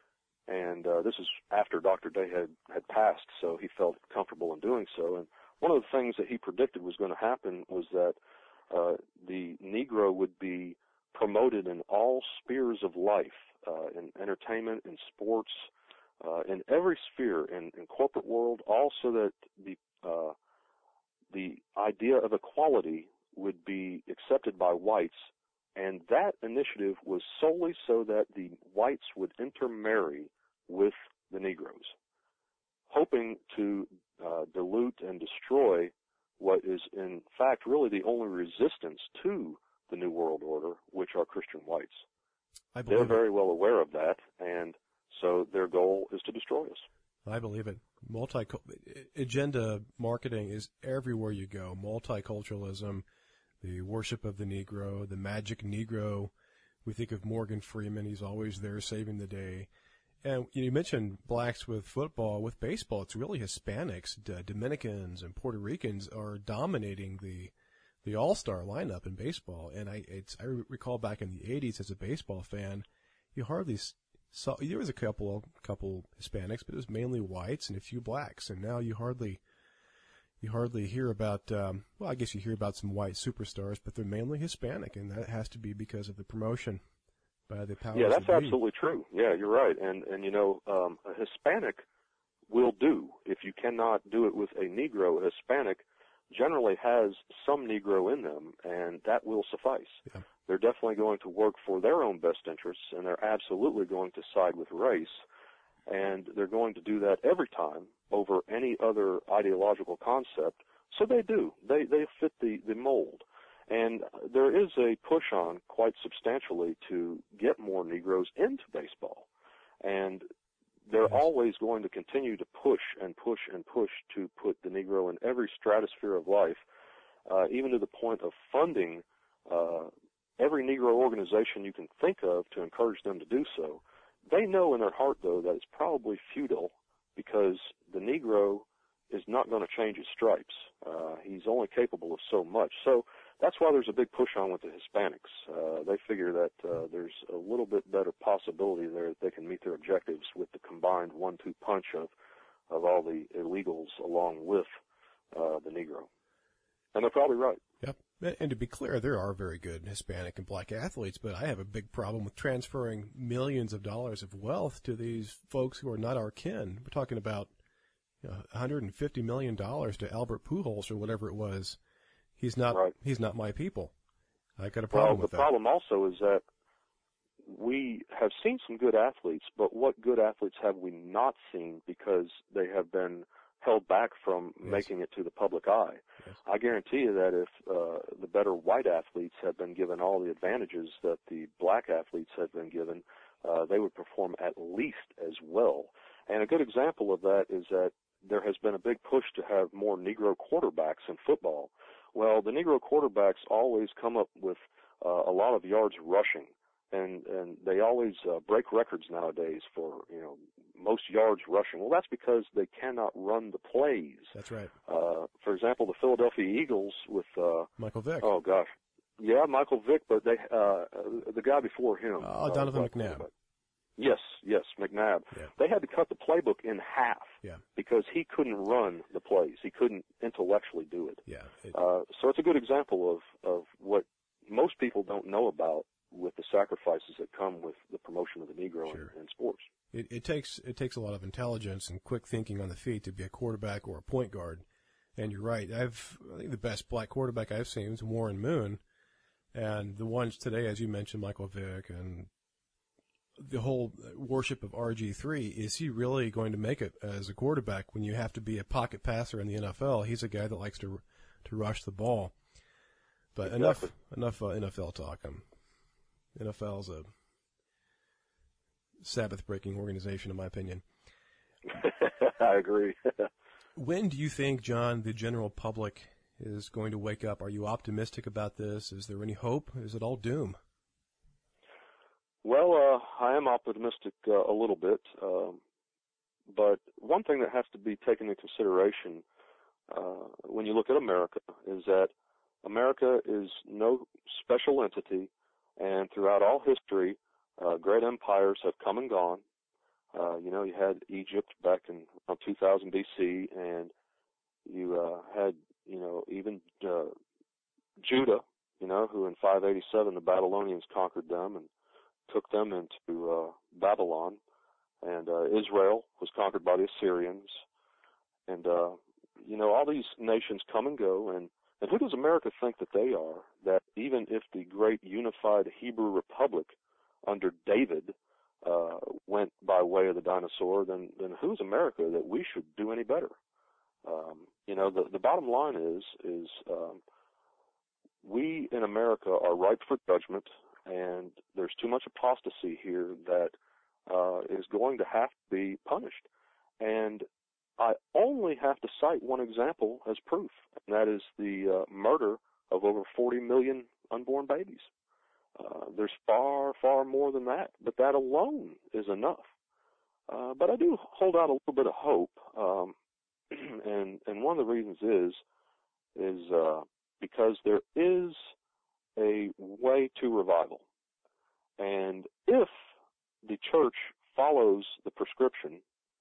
B: and uh, this is after Doctor Day had, had passed, so he felt comfortable in doing so. And one of the things that he predicted was going to happen was that Uh, the Negro would be promoted in all spheres of life, uh, in entertainment, in sports, uh, in every sphere, in, in corporate world, all so that the uh, the idea of equality would be accepted by whites And that initiative was solely so that the whites would intermarry with the Negroes, hoping to uh, dilute and destroy what is, in fact, really the only resistance to the New World Order, which are Christian whites.
A: I believe
B: They're very
A: it.
B: well aware of that, and so their goal is to destroy us.
A: I believe it. Multi agenda marketing is everywhere you go. Multiculturalism, the worship of the Negro, the magic Negro. We think of Morgan Freeman. He's always there saving the day. And you mentioned blacks with football. With baseball, it's really Hispanics, D- Dominicans, and Puerto Ricans are dominating the the all-star lineup in baseball. And I, it's, I recall back in the eighties as a baseball fan, you hardly saw, there was a couple, couple Hispanics, but it was mainly whites and a few blacks. And now you hardly, you hardly hear about, um, well, I guess you hear about some white superstars, but they're mainly Hispanic, and that has to be because of the promotion by the powers
B: Yeah, that's
A: that be.
B: absolutely true. Yeah, you're right. And, and you know, um, a Hispanic will do. If you cannot do it with a Negro, a Hispanic generally has some Negro in them, and that will suffice.
A: Yeah.
B: They're definitely going to work for their own best interests, and they're absolutely going to side with race, and they're going to do that every time over any other ideological concept. So they do. They they fit the, the mold. And there is a push on quite substantially to get more Negroes into baseball. And they're
A: Yes.
B: always going to continue to push and push and push to put the Negro in every stratosphere of life, uh, even to the point of funding uh, every Negro organization you can think of to encourage them to do so. They know in their heart, though, that it's probably futile because the Negro is not going to change his stripes. Uh, he's only capable of so much. So that's why there's a big push on with the Hispanics. Uh, they figure that uh, there's a little bit better possibility there that they can meet their objectives with the combined one two punch of, of all the illegals along with uh, the Negro. And they're probably right.
A: Yep. And to be clear, there are very good Hispanic and black athletes, but I have a big problem with transferring millions of dollars of wealth to these folks who are not our kin. We're talking about you know, one hundred fifty million dollars to Albert Pujols or whatever it was. He's not.
B: Right.
A: He's not my people. I got a problem
B: well,
A: with
B: the
A: that.
B: problem also is that we have seen some good athletes, but what good athletes have we not seen because they have been held back from
A: Yes.
B: making it to the public eye?
A: Yes.
B: I guarantee you that if uh, the better white athletes had been given all the advantages that the black athletes had been given, uh, they would perform at least as well. And a good example of that is that there has been a big push to have more Negro quarterbacks in football. Well, the Negro quarterbacks always come up with uh, a lot of yards rushing, and and they always uh, break records nowadays for you know most yards rushing. Well, that's because they cannot run the plays.
A: That's right.
B: Uh, for example, the Philadelphia Eagles with uh,
A: Michael Vick.
B: oh gosh, yeah, Michael Vick, but they uh, the guy before him,
A: Oh, Donovan
B: uh,
A: McNabb.
B: Yes, yes, McNabb.
A: Yeah.
B: They had to cut the playbook in half
A: Yeah.
B: because he couldn't run the plays. He couldn't intellectually do it.
A: Yeah. It,
B: Uh, so it's a good example of, of what most people don't know about with the sacrifices that come with the promotion of the Negro
A: Sure.
B: in, in sports.
A: It, it takes it takes a lot of intelligence and quick thinking on the feet to be a quarterback or a point guard. And you're right. I've I think the best black quarterback I've seen is Warren Moon, and the ones today, as you mentioned, Michael Vick and the whole worship of R G three. Is he really going to make it as a quarterback when you have to be a pocket passer in the N F L? He's a guy that likes to to rush the ball. But
B: Exactly.
A: enough enough uh, N F L talk. Um, N F L's a Sabbath-breaking organization, in my opinion.
B: I agree.
A: When do you think, John, the general public is going to wake up? Are you optimistic about this? Is there any hope? Is it all doom?
B: Well, uh, I am optimistic uh, a little bit, um, but one thing that has to be taken into consideration uh, when you look at America is that America is no special entity, and throughout all history, uh, great empires have come and gone. Uh, you know, you had Egypt back in around two thousand B C, and you uh, had, you know, even uh, Judah, you know, who in five eighty-seven the Babylonians conquered them and took them into uh, Babylon, and uh, Israel was conquered by the Assyrians, and uh, you know all these nations come and go, and, and who does America think that they are? that even if the great unified Hebrew Republic under David uh, went by way of the dinosaur, then, then who's America that we should do any better? Um, you know, the, the bottom line is, is um, we in America are ripe for judgment, and there's too much apostasy here that uh, is going to have to be punished. And I only have to cite one example as proof, and that is the uh, murder of over forty million unborn babies. Uh, there's far, far more than that, but that alone is enough. Uh, but I do hold out a little bit of hope, um, and and one of the reasons is is uh, because there is a way to revival, and if the church follows the prescription,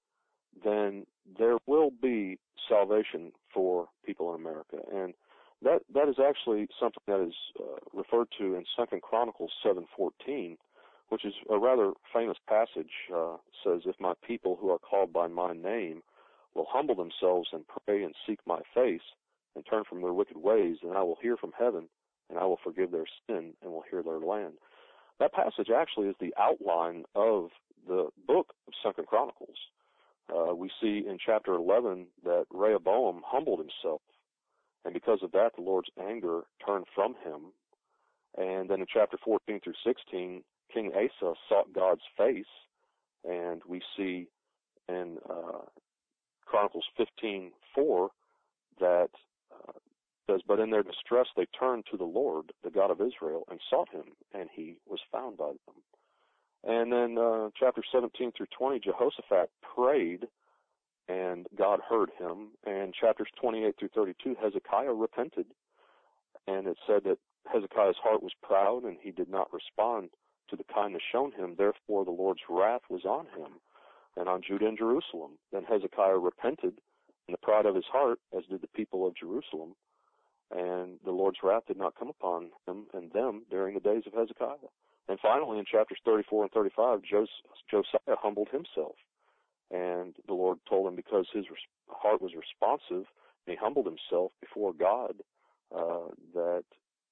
B: then there will be salvation for people in America. And that that is actually something that is uh, referred to in Second Chronicles seven fourteen, which is a rather famous passage. Uh, says, "If my people who are called by my name will humble themselves and pray and seek my face and turn from their wicked ways, then I will hear from heaven and I will forgive their sin and will heal their land." That passage actually is the outline of the book of Second Chronicles. Uh, we see in chapter eleven that Rehoboam humbled himself, and because of that, the Lord's anger turned from him. And then in chapter fourteen through sixteen, King Asa sought God's face, and we see in uh, Chronicles fifteen four that uh, says, "But in their distress they turned to the Lord, the God of Israel, and sought him, and he was found by them." And then uh, chapter seventeen through twenty, Jehoshaphat prayed, and God heard him. And chapters twenty-eight through thirty-two, Hezekiah repented, and it said that Hezekiah's heart was proud, and he did not respond to the kindness shown him. Therefore, the Lord's wrath was on him and on Judah and Jerusalem. Then Hezekiah repented in the pride of his heart, as did the people of Jerusalem, and the Lord's wrath did not come upon him and them during the days of Hezekiah. And finally, in chapters thirty-four and thirty-five, Jos- Josiah humbled himself, and the Lord told him because his res- heart was responsive, and he humbled himself before God, uh, that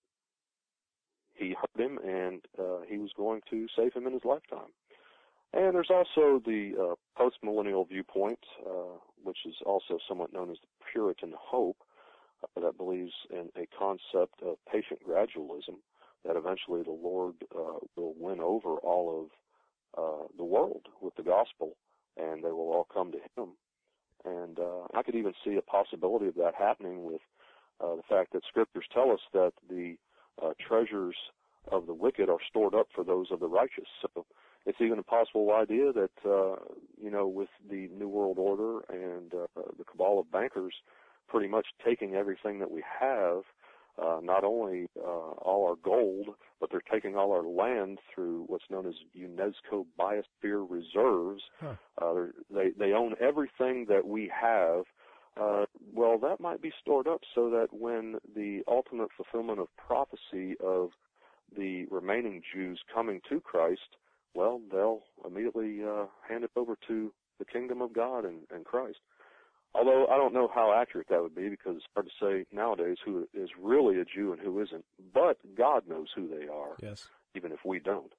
B: he heard him, and uh, he was going to save him in his lifetime. And there's also the uh, post-millennial viewpoint, uh, which is also somewhat known as the Puritan hope, uh, that believes in a concept of patient gradualism, that eventually the Lord uh, will win over all of uh, the world with the gospel, and they will all come to him. And uh, I could even see a possibility of that happening with uh, the fact that scriptures tell us that the uh, treasures of the wicked are stored up for those of the righteous. So it's even a possible idea that, uh, you know, with the New World Order and uh, the cabal of bankers pretty much taking everything that we have, Uh, not only uh, all our gold, but they're taking all our land through what's known as UNESCO Biosphere Reserves.
A: Huh.
B: Uh, they they own everything that we have. Uh, well, that might be stored up so that when the ultimate fulfillment of prophecy of the remaining Jews coming to Christ, well, they'll immediately uh, hand it over to the kingdom of God and, and Christ. Although I don't know how accurate that would be, because it's hard to say nowadays who is really a Jew and who isn't. But God knows who they are,
A: Yes.
B: even if we don't.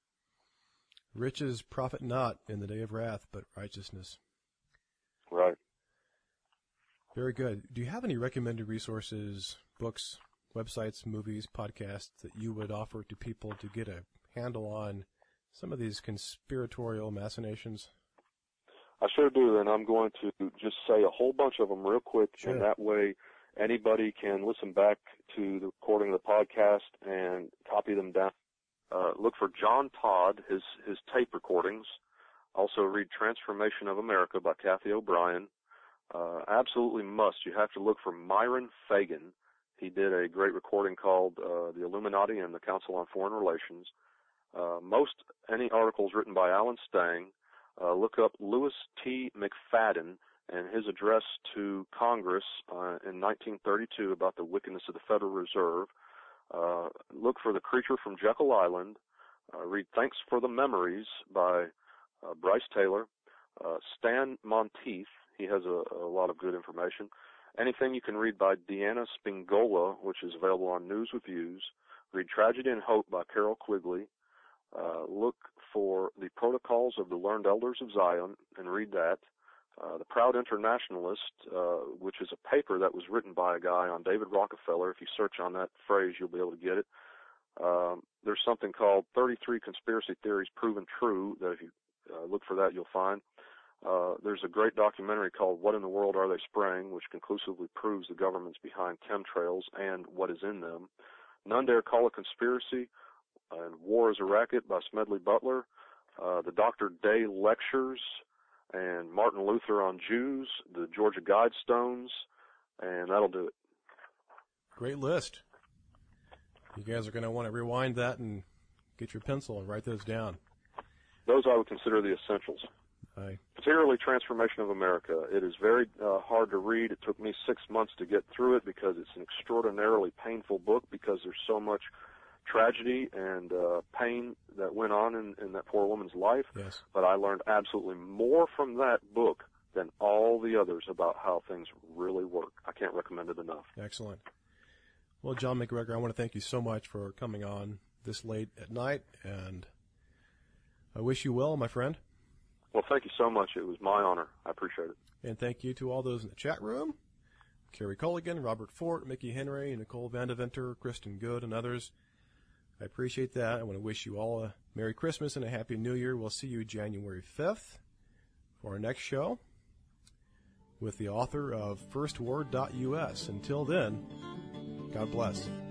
A: Riches profit not in the day of wrath, but righteousness.
B: Right.
A: Very good. Do you have any recommended resources, books, websites, movies, podcasts that you would offer to people to get a handle on some of these conspiratorial machinations?
B: I sure do, and I'm going to just say a whole bunch of them real quick,
A: Sure.
B: and that way anybody can listen back to the recording of the podcast and copy them down. Uh, look for John Todd, his, his tape recordings. Also read Transformation of America by Kathy O'Brien. Uh, absolutely must. You have to look for Myron Fagan. He did a great recording called uh, The Illuminati and the Council on Foreign Relations. Uh, most any articles written by Alan Stang. Uh, look up Louis T. McFadden and his address to Congress uh, in nineteen thirty-two about the wickedness of the Federal Reserve. Uh, look for The Creature from Jekyll Island. Uh, read Thanks for the Memories by uh, Bryce Taylor. Uh, Stan Monteith, he has a, a lot of good information. anything you can read by Deanna Spingola, which is available on News with Views. Read Tragedy and Hope by Carol Quigley. Uh, look for The Protocols of the Learned Elders of Zion and read that. Uh, the Proud Internationalist, uh, which is a paper that was written by a guy on David Rockefeller. If you search on that phrase, you'll be able to get it. Um, there's something called thirty-three Conspiracy Theories Proven True that if you uh, look for that, you'll find. Uh, there's a great documentary called What in the World Are They Spraying, which conclusively proves the government's behind chemtrails and what is in them. None Dare Call a Conspiracy and War is a Racket by Smedley Butler. Uh, the Doctor Day Lectures and Martin Luther on Jews, the Georgia Guidestones, and that'll do it.
A: Great list. You guys are going to want to rewind that and get your pencil and write those down.
B: Those I would consider the essentials.
A: Aye.
B: Particularly Transformation of America. It is very uh, hard to read. It took me six months to get through it because it's an extraordinarily painful book because there's so much tragedy and uh, pain that went on in, in that poor woman's life.
A: Yes.
B: But I learned absolutely more from that book than all the others about how things really work. I can't recommend it enough.
A: Excellent. Well, John McGregor, I want to thank you so much for coming on this late at night, and I wish you well, my friend.
B: Well, thank you so much. It was my honor. I appreciate it.
A: And thank you to all those in the chat room, Kerry Culligan, Robert Fort, Mickey Henry, Nicole Vandeventer, Kristen Good, and others. I appreciate that. I want to wish you all a Merry Christmas and a Happy New Year. We'll see you January fifth for our next show with the author of first word dot U S. Until then, God bless.